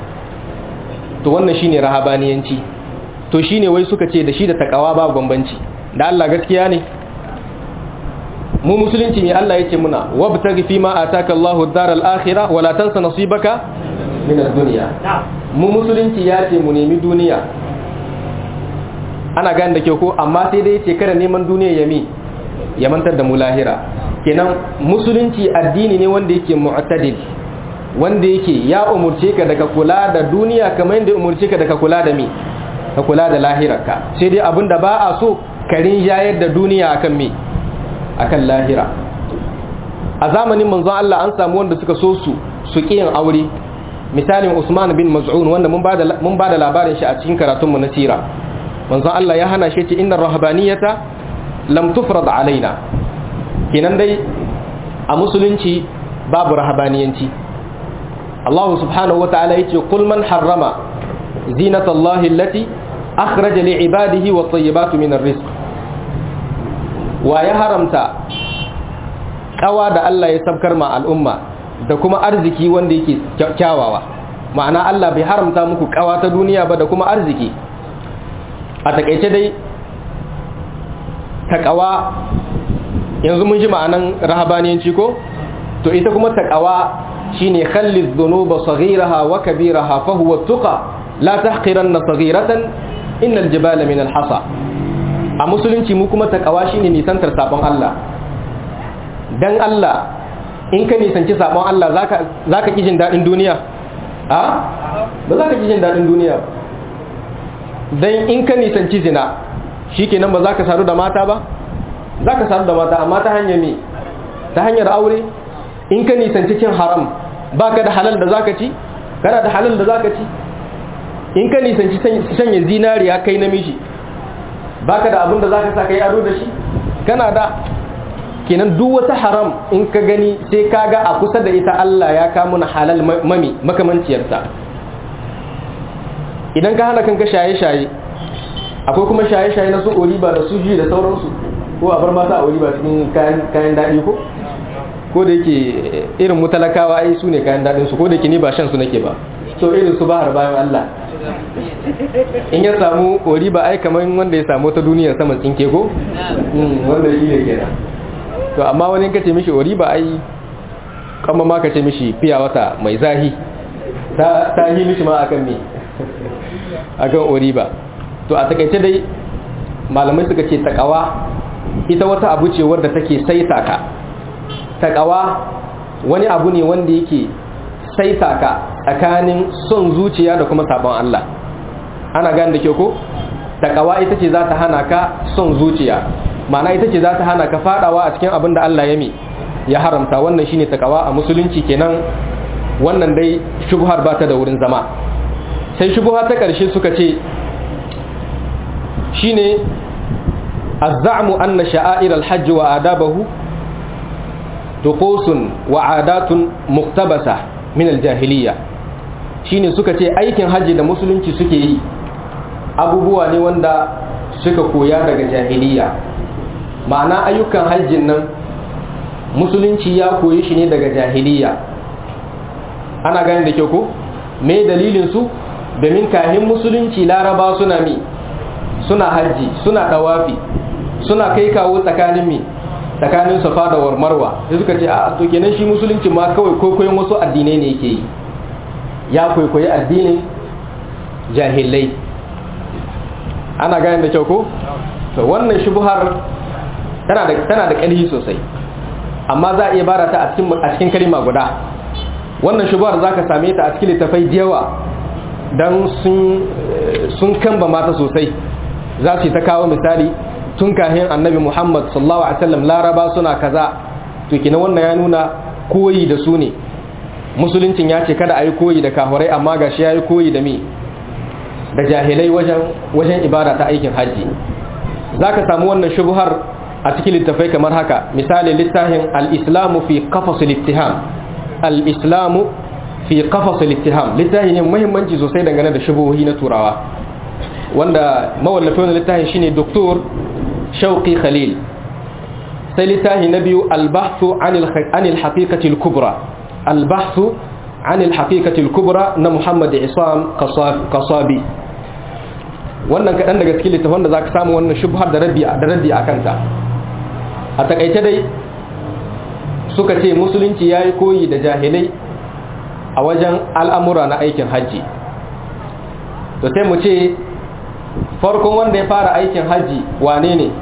to wannan shine rahabaniyanci. to shine wai suka ce da shi da takawa babu bambanci. da Allah gaskiya ne? mu musulunci ne Allah yake muna wabtaghi fima ataka Allahu ad-daral akhirah wala tansa nasibaka min ad-dunya. mu musulunci ya ce mu nemi duniya, ana gane da kyau ko, amma sai dai ce kada neman duniya ya mi ya mantar da mu lahira. kenan musulunci addini ne wanda yake mu'tadil, wanda yake ya umurce ka daga kula da duniya kamar yadda umurce ka daga kula da mi ka kula da lahirarka. sai dai abinda ba a so ka rinjayar da duniya akan mi akan lahira. a zamanin manzon Allah an samu wanda suka so su su kiyin aure. misalin Usman bin Maz'un wanda mun bada mun bada labarin shi a cikin karatun mu na sira. manzon Allah ya hana shi ce innar rahbaniyata lam tufrad alaina. kenan dai a musulunci babu rahabaniyanci. Allah subhanahu wa ta'ala yace qul man harrama zinata Allahi allati akhraja li ibadihi wat tayyibatu min ar-rizq. wa ya haramta kawa da Allah ya sabkar ma al'umma da kuma arziki wanda yake kyawawa. ma'ana Allah bai haramta muku kawa ta duniya ba da kuma arziki. a takeice dai takawa yanzu mun ji ma'anan rahabaniyanci ko? to ita kuma takawa shine khalli dhunuba saghiraha wa kabiraha fa huwa tuqa la tahqiranna saghiratan innal jibala min al-hasa. a musulunci mu kuma takawa shine nisantar sabon Allah. dan Allah in ka nisanci sabon Allah zaka zaka ki jin dadin duniya? a ba zaka ki jin dadin duniya ba. dan in ka nisanci zina shikenan ba zaka saru da mata ba? zaka saru da mata, amma ta hanyar me? ta hanyar aure. in ka nisanci cin haram baka da halal da zaka ci? kana da halal da zaka ci. in ka nisanci sanya zinariya kai namiji baka da abin da zaka sa kai ado da shi kana da. kenan duk wata haram in ka gani sai kaga a kusa da ita Allah ya kawo na halal mami makamanciyarta. Idan ka hana kanka shaye-shaye akwai kuma shaye-shaye na su oliba da su ji da sauransu, ko a bar mata a oliba cikin kayan daɗi ko ko da yake irin mutalakawa ai su ne kayan daɗin su, ko da yake ni ba shan su nake ba, so irin su bahar bayan Allah in ya samu oliba ai kamar wanda ya samu ta duniya saman tsinke ko wanda shi ne kenan. To amma wani kace mishi oriba ai kuma ma kace mishi fiya wata mai zahi ta ta yi mishi ma akan me akan oriba. To a takeice dai malamai suka ce takawa ita wata abu ce wanda take saita ka. Takawa wani abu ne wanda yake saita ka tsakanin son zuciya da kuma sabon Allah. Ana gane da ke ko? Takawa ita ce za ta hana ka son zuciya, ma'ana ita ce za ta hana ka fadawa a cikin abin da Allah ya mi ya haramta. Wannan shine takawa a musulunci kenan. Wannan dai shubhar ba ta da wurin zama. Sai shubha ta karshe suka ce shine az-za'mu anna sha'air al-hajj wa adabahu tuqusun wa adatun muqtabasa min al-jahiliyya. Shine suka ce aikin haji da musulunci suke yi abubuwa ne wanda suka koya daga jahiliyya. Ma'ana ayyukan hajjin nan musulunci ya koyi shi ne daga jahiliya. Ana gani da kyau ko? Me dalilin su? Domin kahin musulunci laraba suna mi suna hajji, suna tawafi, suna kai kawo tsakanin mi tsakanin safa da marwa. Sai suka ce a to kenan shi musulunci ma kawai kwaikwayon wasu addinai ne yake yi, ya kwaikwayi addinin jahilai. Ana gani da kyau ko? To wannan shubhar tana da tana da ƙarfi sosai, amma za a iya bara ta a cikin a cikin kalma guda. Wannan shubhar zaka same ta a cikin littafai da yawa dan sun sun kamba mata sosai. Za su ta kawo misali tun kahin Annabi Muhammad sallallahu alaihi wasallam laraba suna kaza, to kina wannan ya nuna koyi da su ne. Musuluncin ya ce kada a yi koyi da kafirai, amma gashi ya yi koyi da mi da jahilai wajen wajen ibada ta aikin haji. Zaka samu wannan shubhar a cikin littafai kamar haka. Misali littafin al-islamu fi qafas al-ittiham. Al-islamu fi qafas al-ittiham littafi ne muhimmanci sosai dangane da shubuhi na turawa, wanda mawallafin littafin shine Doktor Shauqi Khalil. Sai littafi na biyu al-bahthu anil anil haqiqati al-kubra. Al-bahthu anil haqiqati al-kubra na Muhammad Isam Qasabi. Wannan kadan daga cikin littafin da zaka samu wannan shubhar da raddi da raddi akan ta. A takaice dai suka ce musulunci ya yi koyi da jahilai a wajen al'amura na aikin hajji. To sai mu ce farkon wanda ya fara aikin hajji wane ne?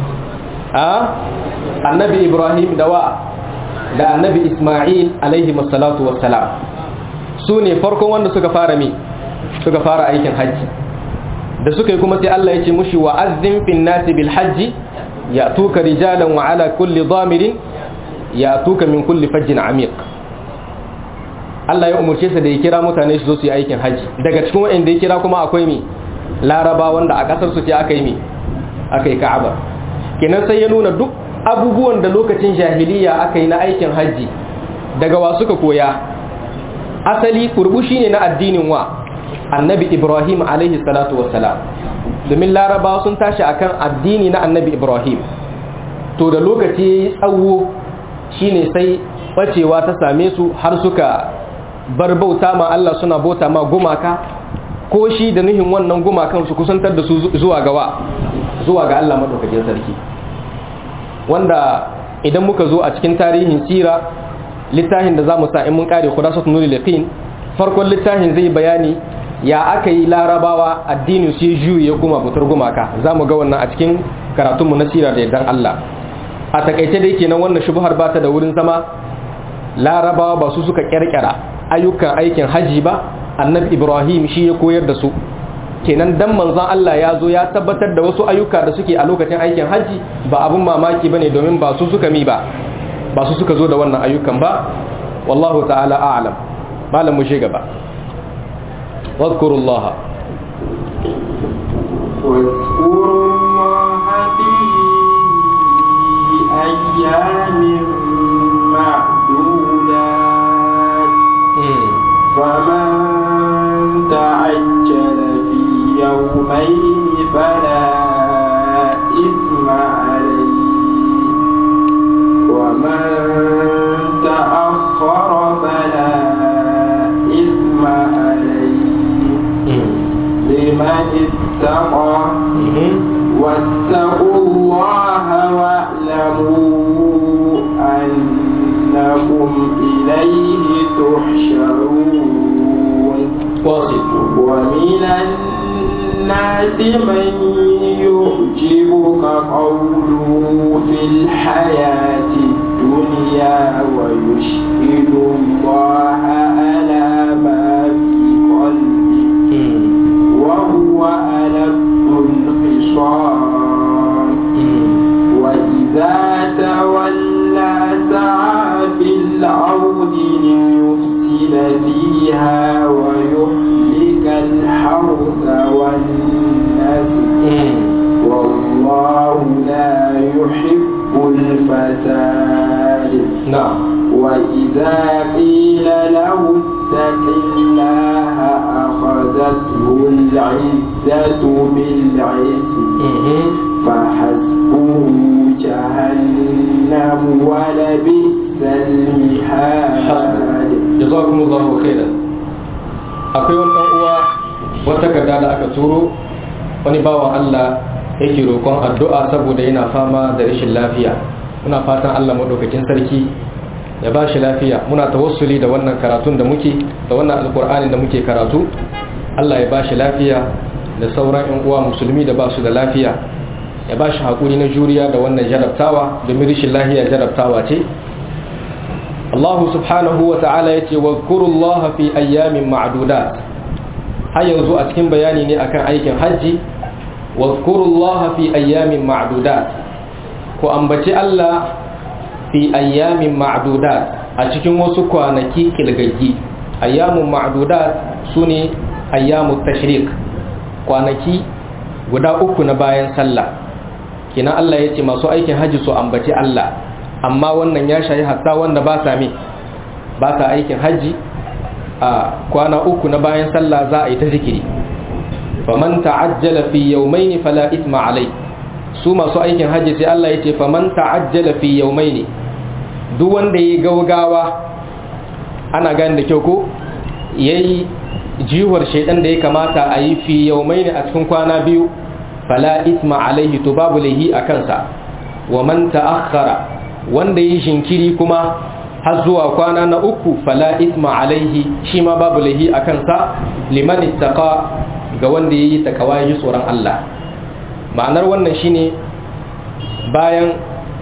A annabi Ibrahim da wa da annabi Ismail alaihi masallatu wassalam, su ne farkon wanda suka fara mi suka fara aikin hajji. Da suka yi kuma sai Allah ya ce mushi wa azzin fin nasi bil hajji ya'tuka rijalan wa ala kulli dhamirin ya'tuka min kulli fajjin amiq. Allah ya umurce sa da ya kira mutane su zo su yi aikin haji. Daga cikin wanda ya kira kuma akwai mi Laraba wanda a kasar su ce aka yi mi aka yi Ka'aba. Kenan sai ya nuna duk abubuwan da lokacin jahiliya aka yi na aikin haji daga wa suka koya. Asali kurbushi ne na addinin wa Annabi Ibrahim alaihi salatu wassalam. Domin Laraba sun tashi akan addini na Annabi Ibrahim. To da lokaci tsawo shine sai bacewa ta same su har suka bar bauta ma Allah, suna bauta ma gumaka, ko shi da nuhin wannan gumakan su kusantar da su zuwa gawa zuwa ga Allah madaukakin sarki. Wanda idan muka zo a cikin tarihin sira, littafin da zamu sa in mun kare Khulasatul Nurul Yaqin, farkon littafin zai bayani ya aka yi Larabawa addinin su ya juye kuma butar gumaka. Zamu ga wannan a cikin karatunmu na sira da yardan Allah. A takaice dai kenan wannan shubhar ba ta da wurin zama. Larabawa ba su suka kirkira ayyukan aikin haji ba, Annabi Ibrahim shi ya koyar da su. Kenan dan manzon Allah ya zo ya tabbatar da wasu ayyuka da suke a lokacin aikin haji ba abun mamaki bane, domin ba su suka mi ba ba su suka zo da wannan ayyukan ba. Wallahu ta'ala a'lam. Malam mu shi gaba. Wadhkurullaha واذكروا الله أيام معدودات فمن تعجل في يومين فلا إثم عليه ومن تأخر فلا إثم عليه لمن اتقى واتقوا الله واعلموا أنكم إليه تحشرون ومن الناس من يعجبك قوله في الحياة الدنيا ويشهد الله على ما في قلبه وهو ألد الخصام وإذا تولى سعى في الأرض ليفسد فيها ويهلك الحرث والنسل والله لا يحب الفساد. نعم. وإذا قيل له اتق الله أخذته العزة بالعزم فحسبه جهنم ولبئس المهاد. جزاكم الله خيرا. akwai wani ɗan uwa wata takarda da aka turo wani bawan Allah yake roƙon addu'a saboda yana fama da rashin lafiya. Muna fatan Allah madaukakin sarki ya ba shi lafiya. Muna tawassuli da wannan karatun da muke da wannan alkur'ani da muke karatu. Allah ya ba shi lafiya da sauran ƴan uwa musulmi da ba su da lafiya. Ya ba shi haƙuri na juriya da wannan jarabtawa domin rashin lafiya jarabtawa ce. Allah subhanahu wa ta'ala ya ce wa kurullaha fi ayyamin ma'adudat. Har yanzu a cikin bayani ne akan aikin hajji. Wa kurullaha fi ayyamin ma'adudat. Ku ambaci Allah fi ayyamin ma'adudat a cikin wasu kwanaki kilgaggi. Ayyamun ma'adudat su ne ayyamun tashrik, kwanaki guda uku na bayan sallah. Kina Allah ya ce masu aikin hajji su ambaci Allah. Amma wannan ya shayi hatta wanda ba sa me ba sa aikin haji a kwana uku na bayan sallah za a yi ta zikiri. Faman ta'ajjala fi yawmayn fala ithma alai. Su masu aikin haji sai Allah ya ce faman ta'ajjala fi yawmayn, duk wanda yayi gaugawa, ana gane da kyau ko yayi jiwar shaydan da ya kamata a yi fi yawmayn a cikin kwana biyu fala ithma alaihi, to babu lahi akan sa. Wa man ta'akhkhara, wanda yi shinkiri kuma har zuwa kwana na uku fala ithma alaihi, shi ma babu lahi a kansa. Liman ittaqa, ga wanda yayi takawa yi tsoron Allah. Ma'anar wannan shine bayan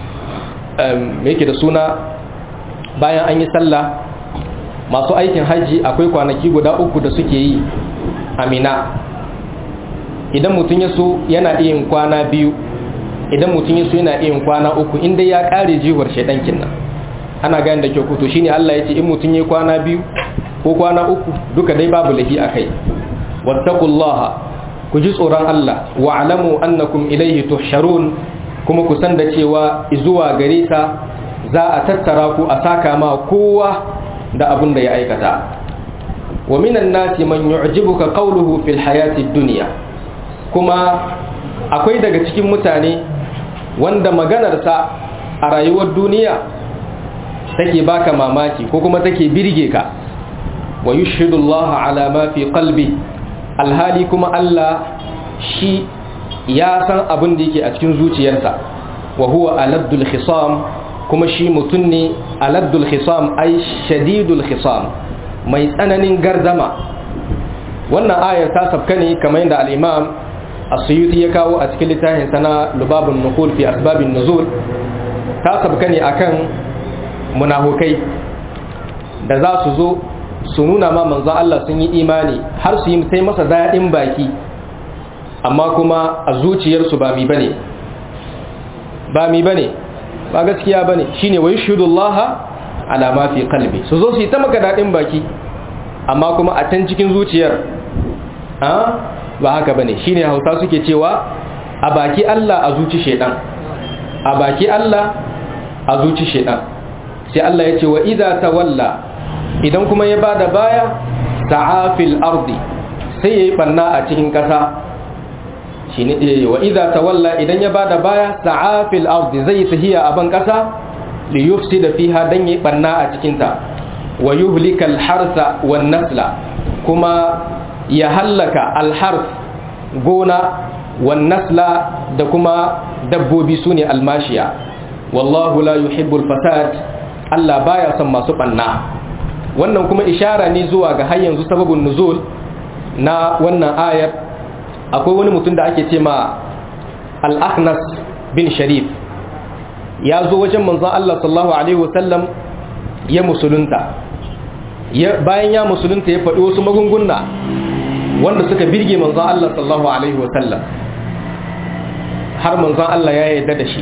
me yake da suna bayan an yi sallah, masu aikin haji akwai kwanaki guda uku da suke yi a Mina. Idan mutum ya so yana iya yin kwana biyu, idan mutum yaso yana iya kwana uku, inda ya kare jiwar shedankin nan. Ana gane da kyau to shine Allah yace in mutum yayi kwana biyu ko kwana uku duka dai babu lahi akai. Wattaqullaha, ku ji tsoron Allah, wa alamu annakum ilayhi tuhsharun, kuma ku san da cewa zuwa gare sa za a tattara ku a saka ma kowa da abin da ya aikata. Wa minan nasi man yu'jibuka qawluhu fil hayati dunya, kuma akwai daga cikin mutane wanda maganarsa a rayuwar duniya take baka mamaki ko kuma take birge ka. Wa yushhidu Allah ala ma fi qalbi, alhali kuma Allah shi ya san abin da yake a cikin zuciyarsa. Wa huwa aladdul khisam, kuma shi mutun ne aladdul khisam ay shadidul khisam, mai tsananin gardama. Wannan ayar ta sabka ne kamar yadda al-Imam As-Suyuti ya kawo a cikin littafin sana Lubabun Nuqul fi Asbabin Nuzul. Ta sabka ne akan munafukai da za su zo su nuna ma manzo Allah sun yi imani, har su yi sai masa daɗin baki, amma kuma a zuciyarsu ba mi bane ba mi bane ba gaskiya bane. Shine wa yashhudullaha ala ma fi qalbi, su zo su yi ta maka daɗin baki amma kuma a can cikin zuciyar a ba haka bane. Shine Hausa suke cewa a baki Allah a zuci shedan, a baki Allah a zuci shedan. sai Allah ya ce wa idza tawalla idan kuma ya bada baya sa'a fil ardi sai yayi banna a cikin kasa shine wa idza tawalla idan ya bada baya sa'a fil ardi zai tahiya a ban kasa li yufsida fiha dan yayi banna a cikin ta wa yuhlika al harsa wan nasla kuma ya hallaka al harth gona wan nasla da kuma dabbobi sune almashiya wallahu la yuhibbul fasad Allah baya son masu banna. Wannan kuma ishara ne zuwa ga har yanzu sababun nuzul na wannan ayar. Akwai wani mutum da ake ce ma Al-Akhnas bin Sharif ya zo wajen manzon Allah sallallahu alaihi wasallam ya musulunta ya bayan ya musulunta ya faɗi wasu magunguna wanda suka birge manzon Allah sallallahu alaihi wasallam har manzon Allah ya yarda da shi.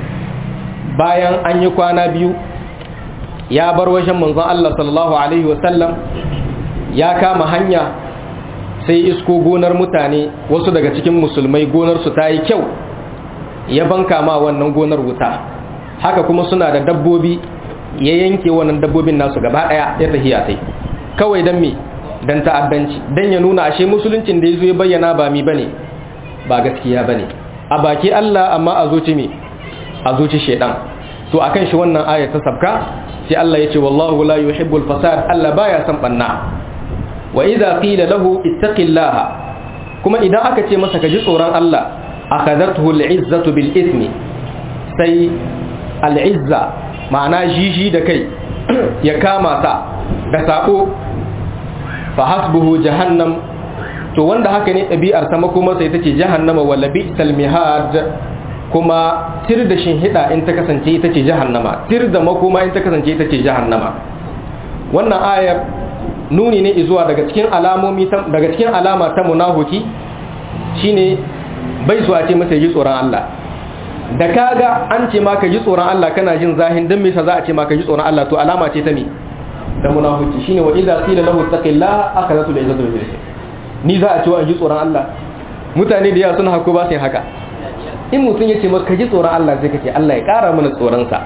Bayan an yi kwana biyu ya bar wajen manzon Allah sallallahu alaihi wasallam ya kama hanya sai isko gonar mutane wasu daga cikin musulmai gonar su ta yi kyau ya banka ma wannan gonar wuta haka kuma suna da dabbobi ya yanke wannan dabbobin nasu gaba daya ya tahiya tai kawai dan me dan ta'addanci dan ya nuna ashe musuluncin da yazo ya bayyana ba mi bane ba gaskiya bane a baki Allah amma a zuci me a zuci shedan to akan shi wannan aya ta sabka sai Allah yace wallahu la yuhibbul fasad Allah baya san banna wa idza qila lahu ittaqillaha kuma idan aka ce masa kaji tsoron Allah akhadathu al'izzatu bil ithmi sai al'izza ma'ana jiji da kai ya kama ta da sako fa hasbuhu jahannam to wanda haka ne ɗabi'ar ta makoma sai tace jahannama wala bi'sal mihad kuma tir da shinhida in ta kasance ita ce jahannama tir da makoma in ta kasance ita ce jahannama. Wannan ayar nuni ne zuwa daga cikin alamomi daga cikin alama ta munafiki shine bai so a ce masa ji tsoron Allah. Da kaga an ce maka ji tsoron Allah kana jin zahin dan me sa za a ce maka ji tsoron Allah to alama ce ta me da munafiki shine wa idza qila lahu taqillaha akhadatu bi izzati bil ni za a ce wa ji tsoron Allah mutane da yawa suna hako ba sai haka in mutum ya ce maka ji tsoron Allah sai kace Allah ya kara mana tsoron sa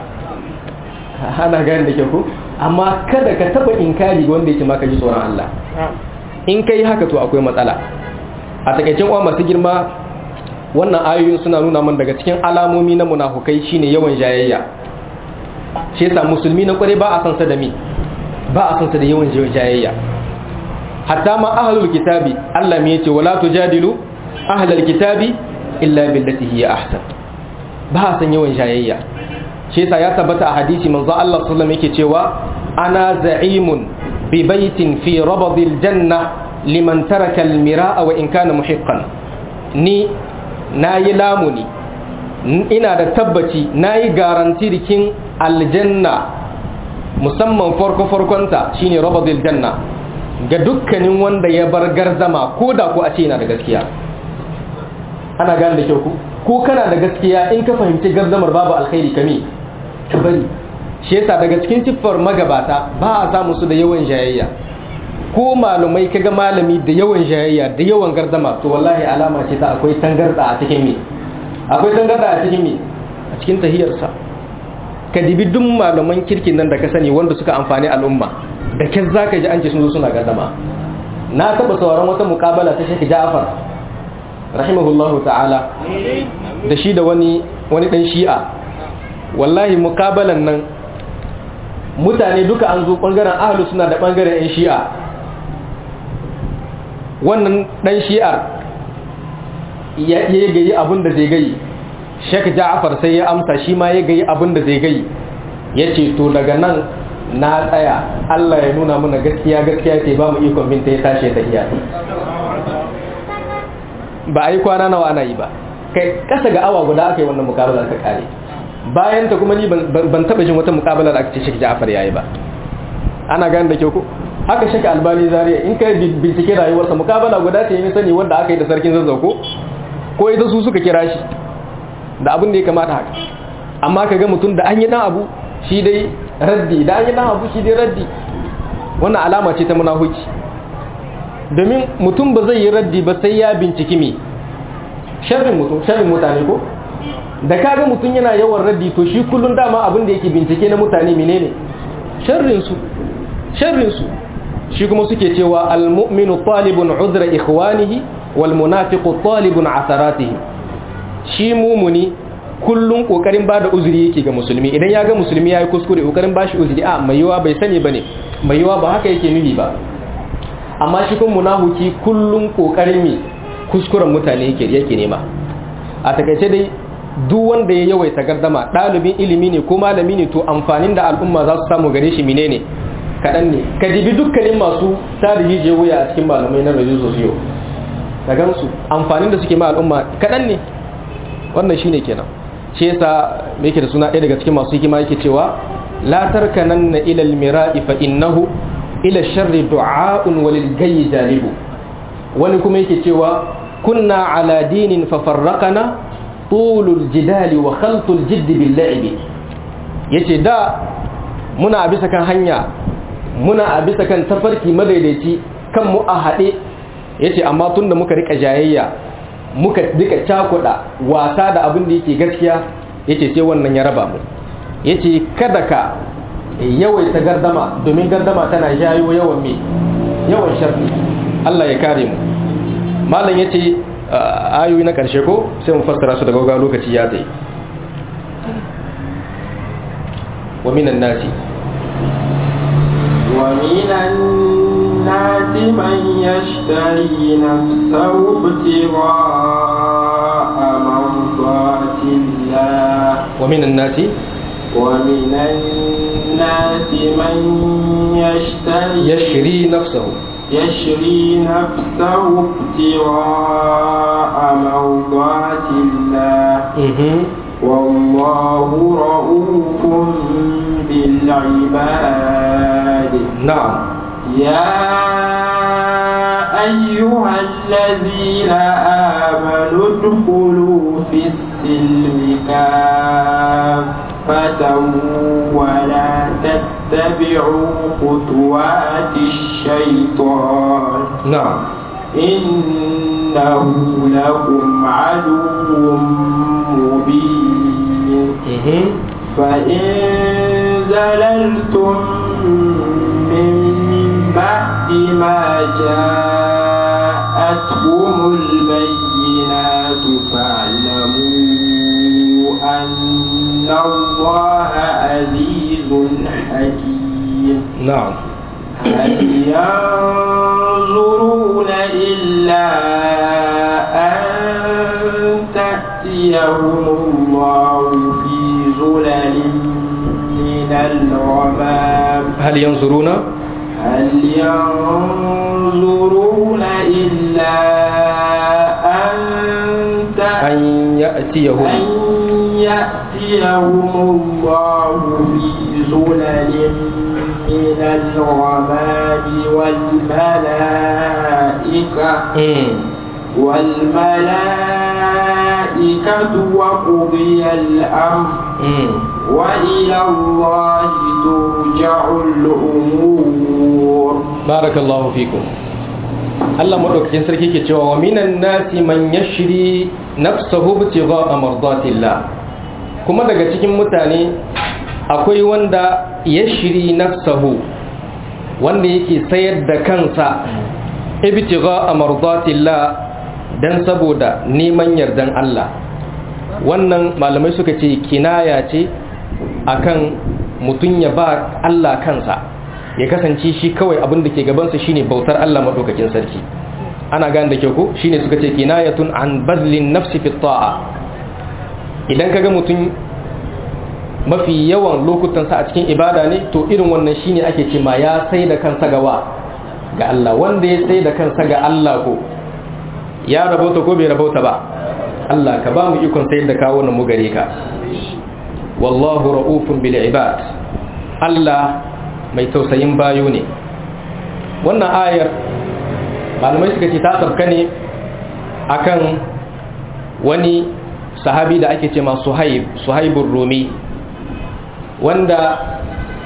ana gane da ke ku amma kada ka taba inkari wanda ya ce maka ji tsoron Allah in kai haka to akwai matsala. A takeicin uwa masu girma wannan ayoyin suna nuna man daga cikin alamomi na munafukai shine yawan jayayya. Shi yasa musulmi na kware ba a san sa da mi ba a san sa da yawan jayayya. Hatta ma ahlul kitabi Allah me yace wala tujadilu ahlul kitabi illa billati hiya ahsan. Ba san yawan jayayya. Shi yasa ya tabbata a hadisi manzo Allah sallallahu alaihi wasallam yake cewa ana za'imun bi baitin fi rabadil janna liman taraka al-mira'a wa in kana muhiqqan. Ni nayi lamuni ina da tabbaci nayi garanti rikin aljanna musamman farko farkonta shine rabadil janna ga dukkanin wanda ya bar garzama ko da ko a ce yana da gaskiya. Ana gane da kyau ku ko kana da gaskiya in ka fahimci garzamar babu alkhairi kame ka bari. Shi yasa daga cikin siffar magabata ba a samu su da yawan jayayya. Ko malumai kaga malami da yawan jayayya da yawan garzama to wallahi alama ce ta akwai tangarda a cikin me akwai tangarda a cikin me a cikin tahiyarsa. Ka dibi duk malaman kirkin nan da ka sani wanda suka amfani al'umma da kai zaka ji an ce sun zo suna garzama. Na taba sauraron wata muqabala ta Sheikh Ja'far rahimahullahu ta'ala da shi da wani wani dan Shi'a. Wallahi muqabalan nan mutane duka an zo bangaren ahlus sunna da bangaren yan Shi'a. Wannan dan Shi'ar ya ya gayi abin da zai gayi Sheikh Ja'far sai ya amsa shi ma ya gayi abin da zai gayi yace to daga nan na tsaya Allah ya nuna mana gaskiya gaskiya ce ba mu ikon binta ya tashi ta iya ba ai kwana nawa ana yi ba kai kasa ga awa guda aka yi wannan mukabala aka kare bayan ta kuma ni ban taba jin wata mukabala da aka ce Sheikh Ja'far yayi ba. Ana gane da kyau ko haka Sheikh Albani Zaria in kai bincike rayuwarsa mukabala guda ce ne sani wanda aka yi da sarkin Zazzau ko ko ita su suka kira shi da abin da ya kamata haka. Amma kaga mutum da an yi dan abu shi dai raddi da an yi dan abu shi dai raddi wannan alama ce ta munafiki. Domin mutum ba zai yi raddi ba sai ya binciki me sharrin mutum sharrin mutane ko da kaga mutum yana yawan raddi to shi kullun dama abin da yake bincike na mutane menene sharrin su sharrin su shi kuma suke cewa al-mu'minu talibun udra ikhwanihi wal munafiqu talibun asaratihi shi mumuni kullun kokarin bada uzuri yake ga musulmi idan ya ga musulmi yayi kuskure kokarin bashi uzuri a mai yawa bai sani bane mai yawa ba haka yake nufi ba amma shi kuma munafiki kullun kokarin mi kuskuren mutane yake yake nema a takaice dai duk wanda ya yawaita gardama dalibin ilimi ne ko malami ne to amfanin da al'umma za su samu gare shi menene kadan ne ka dibi dukkanin masu tarihi je wuya a cikin malamai na rajin sosiyo ka gansu amfanin da suke ma al'umma kadan ne wannan shine kenan shi yasa me yake da suna ɗaya daga cikin masu hikima yake cewa la tarkananna ila al-mira'i fa innahu ila sharri du'a'un walil gayyi jalibu wani kuma yake cewa kunna ala dinin fa farraqana tulul jidali wa khaltul jidd bil la'ibi yace da muna a bisa kan hanya muna a bisa kan tafarki madaidaici kan mu a hade yace amma tunda muka rika jayayya muka dika cakuda wasa da abin da yake gaskiya yace sai wannan ya raba mu yace kada ka yawaita gardama domin gardama tana jayo yawan me yawan sharri Allah ya kare mu malam yace ayoyi na karshe ko sai mu fassara su daga gaba lokaci ya tsaye wa minan nasi wa minan nasi man yashtari nafsahu ibtigha'a mardatillah wa minan nasi ومن الناس من يشتري يشري نفسه يشري نفسه ابتغاء مرضات الله والله رؤوف بالعباد نعم يا أيها الذين آمنوا ادخلوا في السلم كافة ولا تتبعوا خطوات الشيطان نعم إنه لكم عدو مبين فإن زللتم من بعد ما جاءتكم البينات فاعلموا أن الله عزيز حكيم نعم هل ينظرون إلا أن تأتيهم الله في ظلل من الغمام هل ينظرون هل ينظرون إلا أن أن يأتيهم أن يأتيهم الله في ظلل من الغمام والملائكة والملائكة وقضي الأمر وإلى الله ترجع الأمور بارك الله فيكم Allah madaukakin sarki ke cewa wa minan nasi man yashri nafsahu ibtigha'a mardatillah kuma daga cikin mutane akwai wanda yashri nafsahu wanda yake sayar da kansa ibtigha'a mardatillah dan saboda neman yardan Allah wannan malamai suka ce kinaya ce akan mutun ya ba Allah kansa ya kasance shi kawai abin da ke gabansa shine bautar Allah madaukakin sarki ana gane da kyau ko shine suka ce kinayatun an bazlin nafsi fi ta'a idan kaga mutum mafi yawan lokutan sa a cikin ibada ne to irin wannan shine ake ce ma ya sai da kansa gawa ga Allah wanda ya sai da kansa ga Allah ko ya rabauta ko bai rabauta ba Allah ka ba mu ikon sayar da kawo mu gare ka wallahu raufun bil ibad Allah mai tausayin bayu ne wannan ayar malamai suka ce ta sabka ne akan wani sahabi da ake ce ma Suhaib Suhaibur Rumi wanda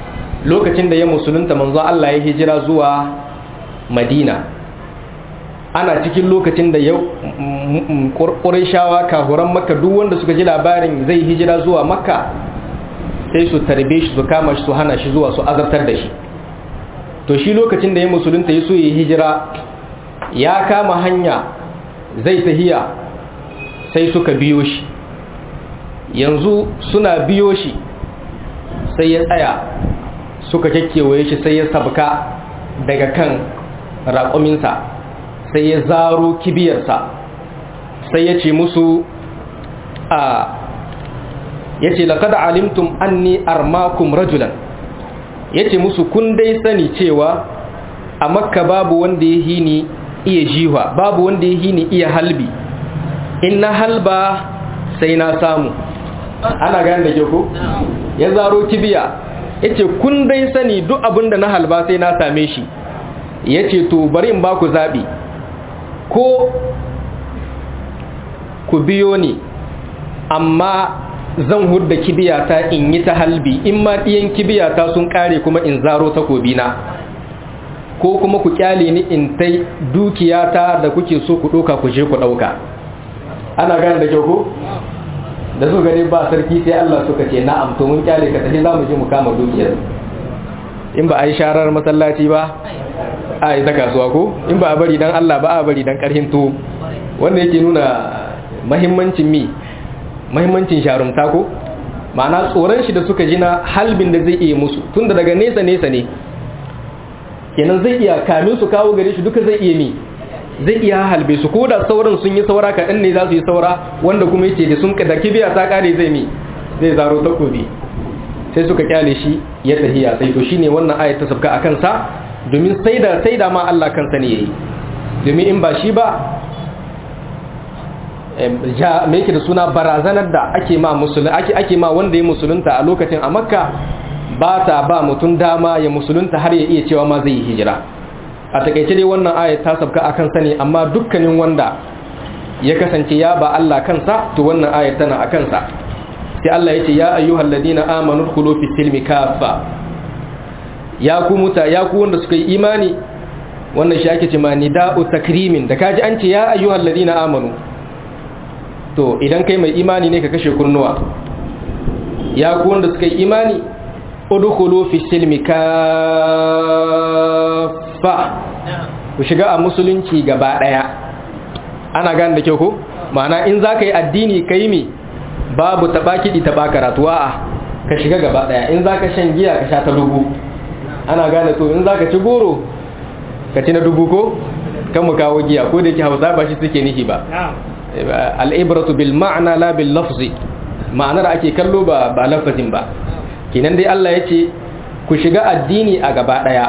lokacin da ya musulunta manzo Allah ya hijira zuwa Madina ana cikin lokacin da yau Qurayshawa kafuran Makka duk wanda suka ji labarin zai hijira zuwa Makka sai su tarbe shi su kama shi su hana shi zuwa su azabtar da shi. To shi lokacin da ya musulunta ya so ya hijira ya kama hanya zai tahiya sai suka biyo shi, yanzu suna biyo shi sai ya tsaya suka kekkewaye shi sai ya sabka daga kan raƙuminsa sai ya zaro kibiyarsa sai ya ce musu a ya ce laƙad alimtum anni armakum rajulan, ya ce musu kun dai sani cewa a Makka babu wanda ya hini iya jiwa, babu wanda ya hini iya halbi, in na halba sai na samu. Ana gane da ke ku? Ya zaro kibiya ya ce kun dai sani duk abinda na halba sai na same shi. Ya ce to bari in ba ku zaɓi, ko ku biyo ni amma zan hudda kibiyata in yi ta halbi, in ma ɗiyan kibiyata sun ƙare kuma in zaro takobina, ko kuma ku kyale ni in tai dukiyata da kuke so ku ɗauka ku je ku ɗauka. Ana gane da kyau ko? Da su gani ba sarki sai Allah suka ce na'am, to mun kyale ka tafi za mu je mu kama dukiyar. In ba a yi sharar masallaci ba a yi ta kasuwa ko? In ba a bari dan Allah ba a bari dan ƙarhin to, wanda yake nuna mahimmancin mi mahimmancin sharumta ko, ma'ana tsoron shi da suka ji na halbin da zai iya musu tunda daga nesa nesa ne, kenan zai iya kamin su kawo gare shi duka zai iya mi zai iya halbe su, ko da sauran sun yi saura kaɗan ne za su yi saura, wanda kuma yace da sun da kibiya ta kare zai mi zai zaro takobi, sai suka kyale shi ya tahiya. Sai to shine wannan ayat ta sabka akan sa, domin sai da sai da ma Allah kansa ne yayi, domin in ba shi ba ja me yake da suna barazanar da ake ma musulun ake ake ma wanda ya musulunta a lokacin a Makka ba ta ba mutum dama ya musulunta har ya iya cewa ma zai yi hijira. A takeice dai wannan ayat ta sabka akan sa ne, amma dukkanin wanda ya kasance ya ba Allah kansa to wannan ayat tana akan sa. Sai Allah ya ce ya ayyuhal ladina amanu khulu fi silmi kaffa, ya ku muta ya ku wanda suka yi imani, wannan shi ake cewa nida'u takrimin, da kaji an ce ya ayyuhal ladina amanu to idan kai mai imani ne ka kashe kunnuwa. Ya ku wanda suka yi imani udkhulu fi silmi kaffa, ku shiga a musulunci gaba daya. Ana gane da kyau ko? Ma'ana in za ka yi addini kai mi babu taba kidi taba karatuwa a ka shiga gaba daya. In za ka shan giya ka sha ta dubu. Ana gane to in za ka ci goro ka ci na dubu ko? Kan mu kawo giya ko da yake Hausa ba shi suke nihi ba. Al'ibratu bil ma'ana la bil lafzi, ma'anar ake kallo ba ba lafazin ba. Kinan dai Allah ya ce ku shiga addini a gaba daya,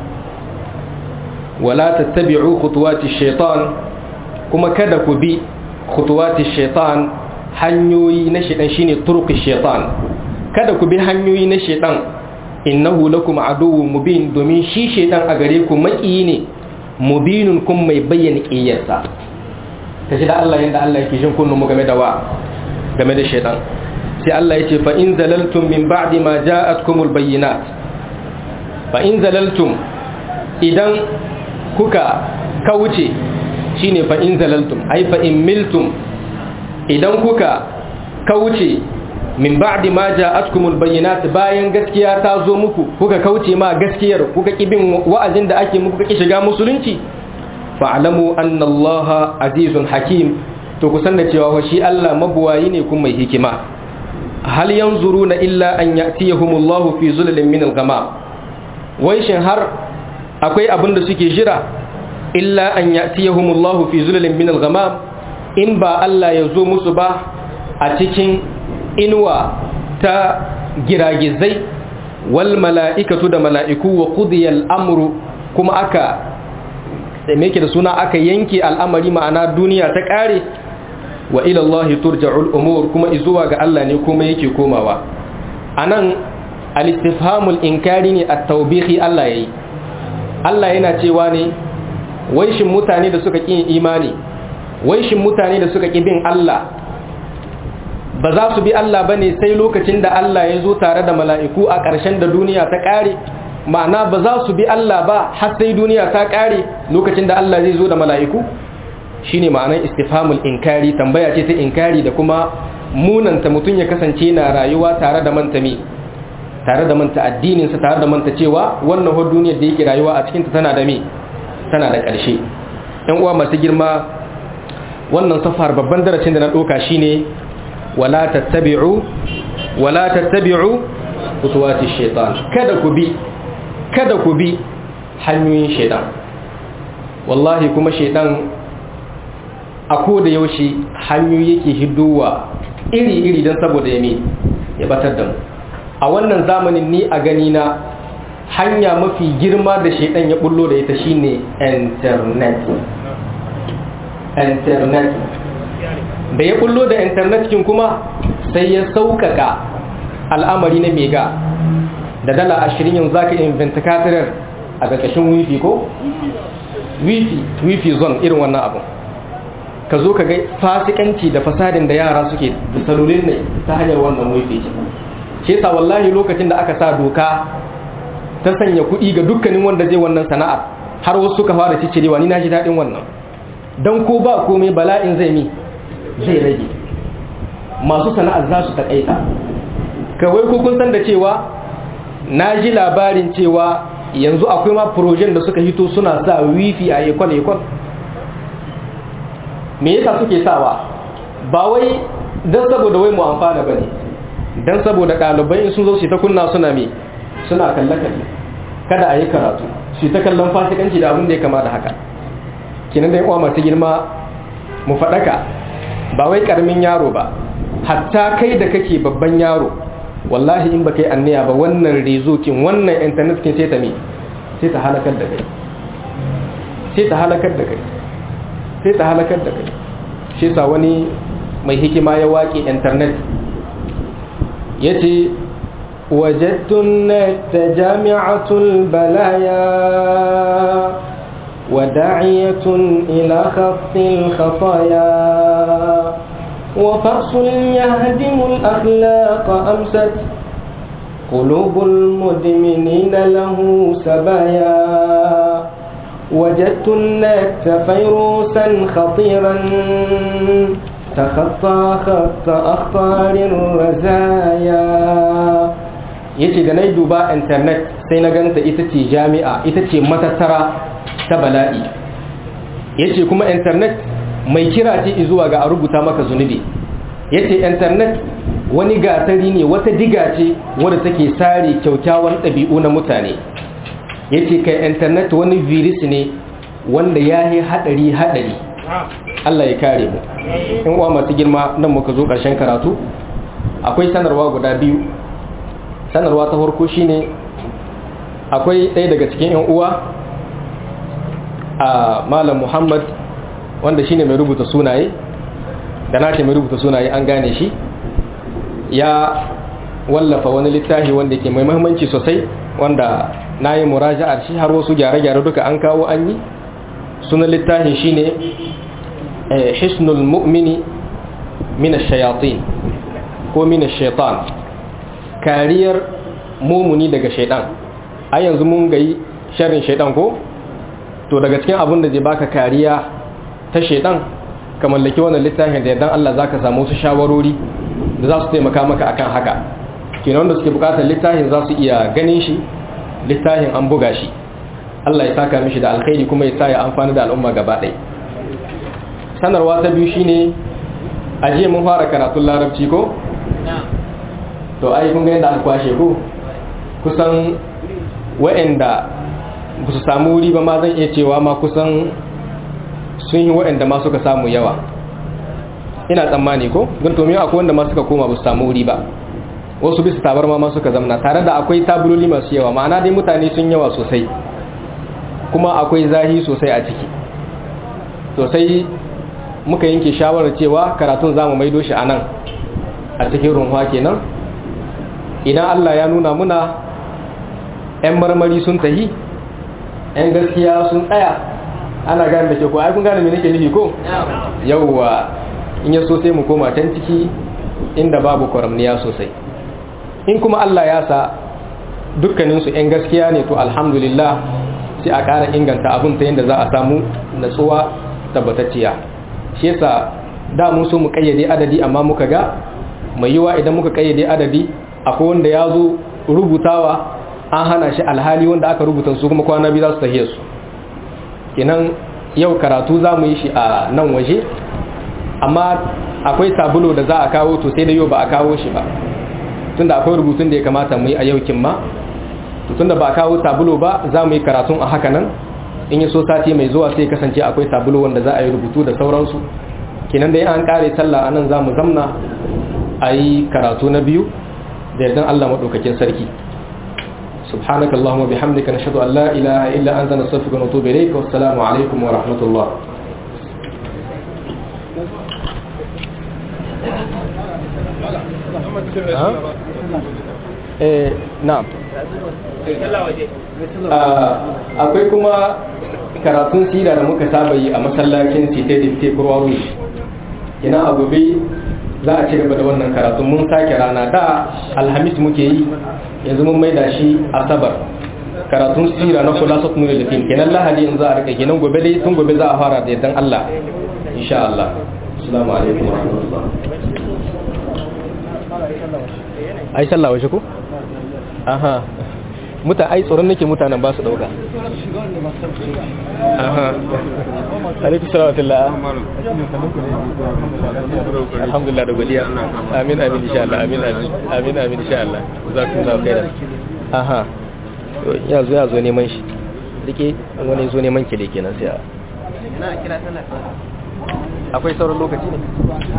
wala tattabi'u khutuwati shaitan, kuma kada ku bi khutuwati shaitan, hanyoyi na shaitan shine turuqi shaitan, kada ku bi hanyoyi na shaitan, innahu lakum aduwwun mubin, domin shi shaitan a gare ku maƙiyi ne mubinun kun mai bayyana ƙiyarsa. Ta shi da Allah yadda Allah yake jin kunnu mu game da wa game da shaitan. Sai Allah yace fa in zalaltum min ba'di ma ja'atkumul bayyinat, fa in zalaltum idan kuka kauce shine fa in zalaltum ai fa in miltum, idan kuka kauce min ba'di ma ja'atkumul bayyinat, bayan gaskiya ta zo muku kuka kauce ma gaskiyar, kuka kibin wa'azin da ake muku, kuka shiga musulunci, fa'alamu anna Allah azizun hakim, to ku san da cewa shi Allah mabuwayi ne kuma mai hikima. Hal yanzuruna illa an ya'tiyahumullahu fi zulalin min al-ghamam, wai shin har akwai abin da suke jira illa an ya'tiyahumullahu fi zulalin min al-ghamam, in ba Allah ya zo musu ba a cikin inuwa ta giragizai, wal mala'ikatu da mala'iku, wa qudiya al-amru kuma aka da me yake da suna aka yanke al'amari, ma'ana duniya ta kare, wa ila Allah turja'ul umur, kuma izuwa ga Allah ne kuma yake komawa. Anan al-istifhamul inkari ne at-tawbihi Allah yayi. Allah yana cewa ne wai shin mutane da suka kin imani, wai shin mutane da suka ki bin Allah ba za su bi Allah bane sai lokacin da Allah ya zo tare da mala'iku a ƙarshen da duniya ta kare, ma'ana ba za su bi Allah ba har sai duniya ta kare lokacin da Allah zai zo da mala'iku. shine ma'anar istifhamul inkari, tambaya ce ta inkari da kuma munanta mutum ya kasance na rayuwa tare da manta me tare da manta addininsa, tare da manta cewa wannan ho duniyar da yake rayuwa a cikinta tana da me tana da ƙarshe. Yan uwa masu girma, wannan safar babban darasin da na ɗauka shine wala tattabi'u wala tattabi'u khutuwati shaitan, kada ku bi kada ku bi hanyoyin shaitan. Wallahi kuma shaitan a koda yaushe hanyoyi yake hiddowa iri-iri don saboda ya me ya batar da mu. A wannan zamanin ni a gani na hanya mafi girma da shaitan ya bullo da ita shine internet. Internet da ya bullo da internet kin kuma sai ya sauƙaƙa al'amari na mega. Da dala ashirin yanzu zaka inventa katirar a ƙarƙashin wifi ko wifi wifi zone irin wannan abu. Ka zo ka ga fasikanci da fasadin da yara suke da salolin ne ta hanyar wannan wifi. Shi yasa wallahi lokacin da aka sa doka ta sanya kuɗi ga dukkanin wanda zai wannan sana'ar, har wasu suka fara cicirewa, ni na ji daɗin wannan. Dan ko ba komai bala'in zai mi zai rage, masu sana'ar za su taƙaita. Kawai ko kun san da cewa na ji labarin cewa yanzu akwai ma projen da suka hito suna sa wifi a ekol-ekol. Me yasa suke sawa? Ba wai don saboda wai mu amfana ba ne, don saboda ɗalibai in sun zo su ta kunna suna me suna kalle-kalle, kada a yi karatu su ta kallon fasikanci da abin da ya kama da haka. Kinan da yawa masu girma mu faɗaka, ba wai ƙaramin yaro ba, hatta kai da kake babban yaro, wallahi in ba kai anniya ba wannan rezokin wannan internet kin sai ta me sai ta halakar da kai sai ta halakar da kai sai ta halakar da kai shi sa wani mai hikima ya waƙe internet yace wajadtun net jami'atul balaya وداعية إلى خط الخطايا وفرس يهدم الأخلاق أمست قلوب المدمنين له سبايا وجدت النت فيروسا خطيرا تخطى خط أخطار الرزايا. yace da nayi duba internet sai na ganta ita ce jami'a, ita ce matattara ta bala'i. Yace kuma internet mai kira ce zuwa ga a rubuta maka zunubi. Yace internet wani gatari ne, wata diga ce wadda take sare kyaukyawan ɗabi'u na mutane. Yace kai internet wani virus ne wanda yayi hadari hadari. Allah ya kare mu. In uwa masu girma, nan muka zo ƙarshen karatu. Akwai sanarwa guda biyu. Sanarwa ta farko shine akwai ɗaya daga cikin ƴan uwa a Malam Muhammad wanda shine mai rubuta sunaye, da nace mai rubuta sunaye an gane shi, ya wallafa wani littafi wanda ke mai muhimmanci sosai, wanda nayi muraja'ar shi har wasu gyare-gyare duka an kawo an yi. Sunan littafin shine Hisnul Mu'mini min ash-shayatin ko min ash-shaytan, kariyar mumuni daga shaytan. A yanzu mun gayi sharrin shaytan ko? To daga cikin abin da zai baka kariya ta shaytan, ka mallaki wannan littafin da yardan Allah zaka samu su shawarori da za su taimaka maka akan haka. Kenan wanda suke bukatar littafin za su iya ganin shi, littafin an buga shi. Allah ya saka mishi da alkhairi kuma ya sa ya amfani da al'umma gaba ɗaya. Sanarwa ta biyu shine aje mun fara karatun larabci ko? To ai kun ga yadda aka kwashe ko? Kusan wa'anda ba su samu wuri ba ma zan iya cewa ma kusan sun yi wa'anda ma suka samu yawa. Ina tsammani ko? Don to me akwai wanda ma suka koma ba su samu wuri ba. Wasu bisa tabarma ma suka zamna, tare da akwai tabuloli masu yawa, ma'ana dai mutane sun yawa sosai. Kuma akwai zahi sosai a ciki. To sai muka yanke shawarar cewa karatun zamu maido shi anan a cikin runwa kenan. Idan Allah ya nuna muna ƴan marmari sun tahi, ƴan gaskiya sun tsaya, ana gane da ke ko ai kun gane me nake nufi ko? Yawwa, in ya so sai mu koma can ciki inda babu kwaramniya sosai. In kuma Allah ya sa dukkaninsu ƴan gaskiya ne, to alhamdulillah sai a ƙara inganta abin ta yadda za a samu natsuwa tabbatacciya. shi yasa da mun so mu kayyade adadi amma muka ga mai yiwa idan muka kayyade adadi akwai wanda ya zo rubutawa an hana shi alhali wanda aka rubuta su kuma kwana biyu za su tahiye su kenan yau karatu za mu yi shi a nan waje amma akwai sabulo da za a kawo to sai da yau ba a kawo shi ba tunda akwai rubutun da ya kamata mu yi a yau kin ma to tunda ba a kawo sabulo ba za mu yi karatun a haka nan in yi so sati mai zuwa sai kasance akwai sabulo wanda za a yi rubutu da sauransu kenan da an kare sallah anan za mu zamna a yi karatu na biyu da yardan Allah maɗaukakin sarki سبحانك اللهم وبحمدك نشهد أن لا إله إلا أنت نستغفرك ونتوب إليك والسلام عليكم ورحمة الله eh na'am akwai kuma karatun sira da muka saba yi a masallacin Cité Dicté Croix Rouge ina a gobe za a ci gaba da wannan karatun mun sake rana da alhamis muke yi yanzu mun maida shi asabar karatun sira na khulasat nur al-yaqin kenan lahadi yanzu a rika kenan gobe dai tun gobe za a fara da yardan Allah insha Allah assalamu alaikum wa rahmatullah ai sallah wace ko aha muta ai tsoron nake mutanen ba su dauka aha alaikum salatullah alhamdulillah da godiya amin amin insha Allah amin amin amin amin insha Allah jazakumullahu khairan aha ya zo ya zo neman shi dake wani zo neman ki da kenan sai a ina kira sallah akwai sauran lokaci ne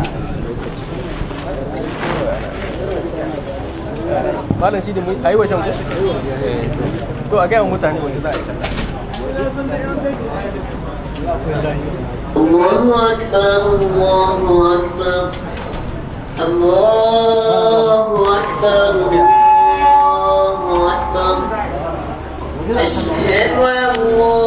malam shi da mu ayi wajen ku to a ga mutane wanda za a yi sallah Allahu akbar Allahu akbar Allahu akbar Allahu akbar Ashhadu an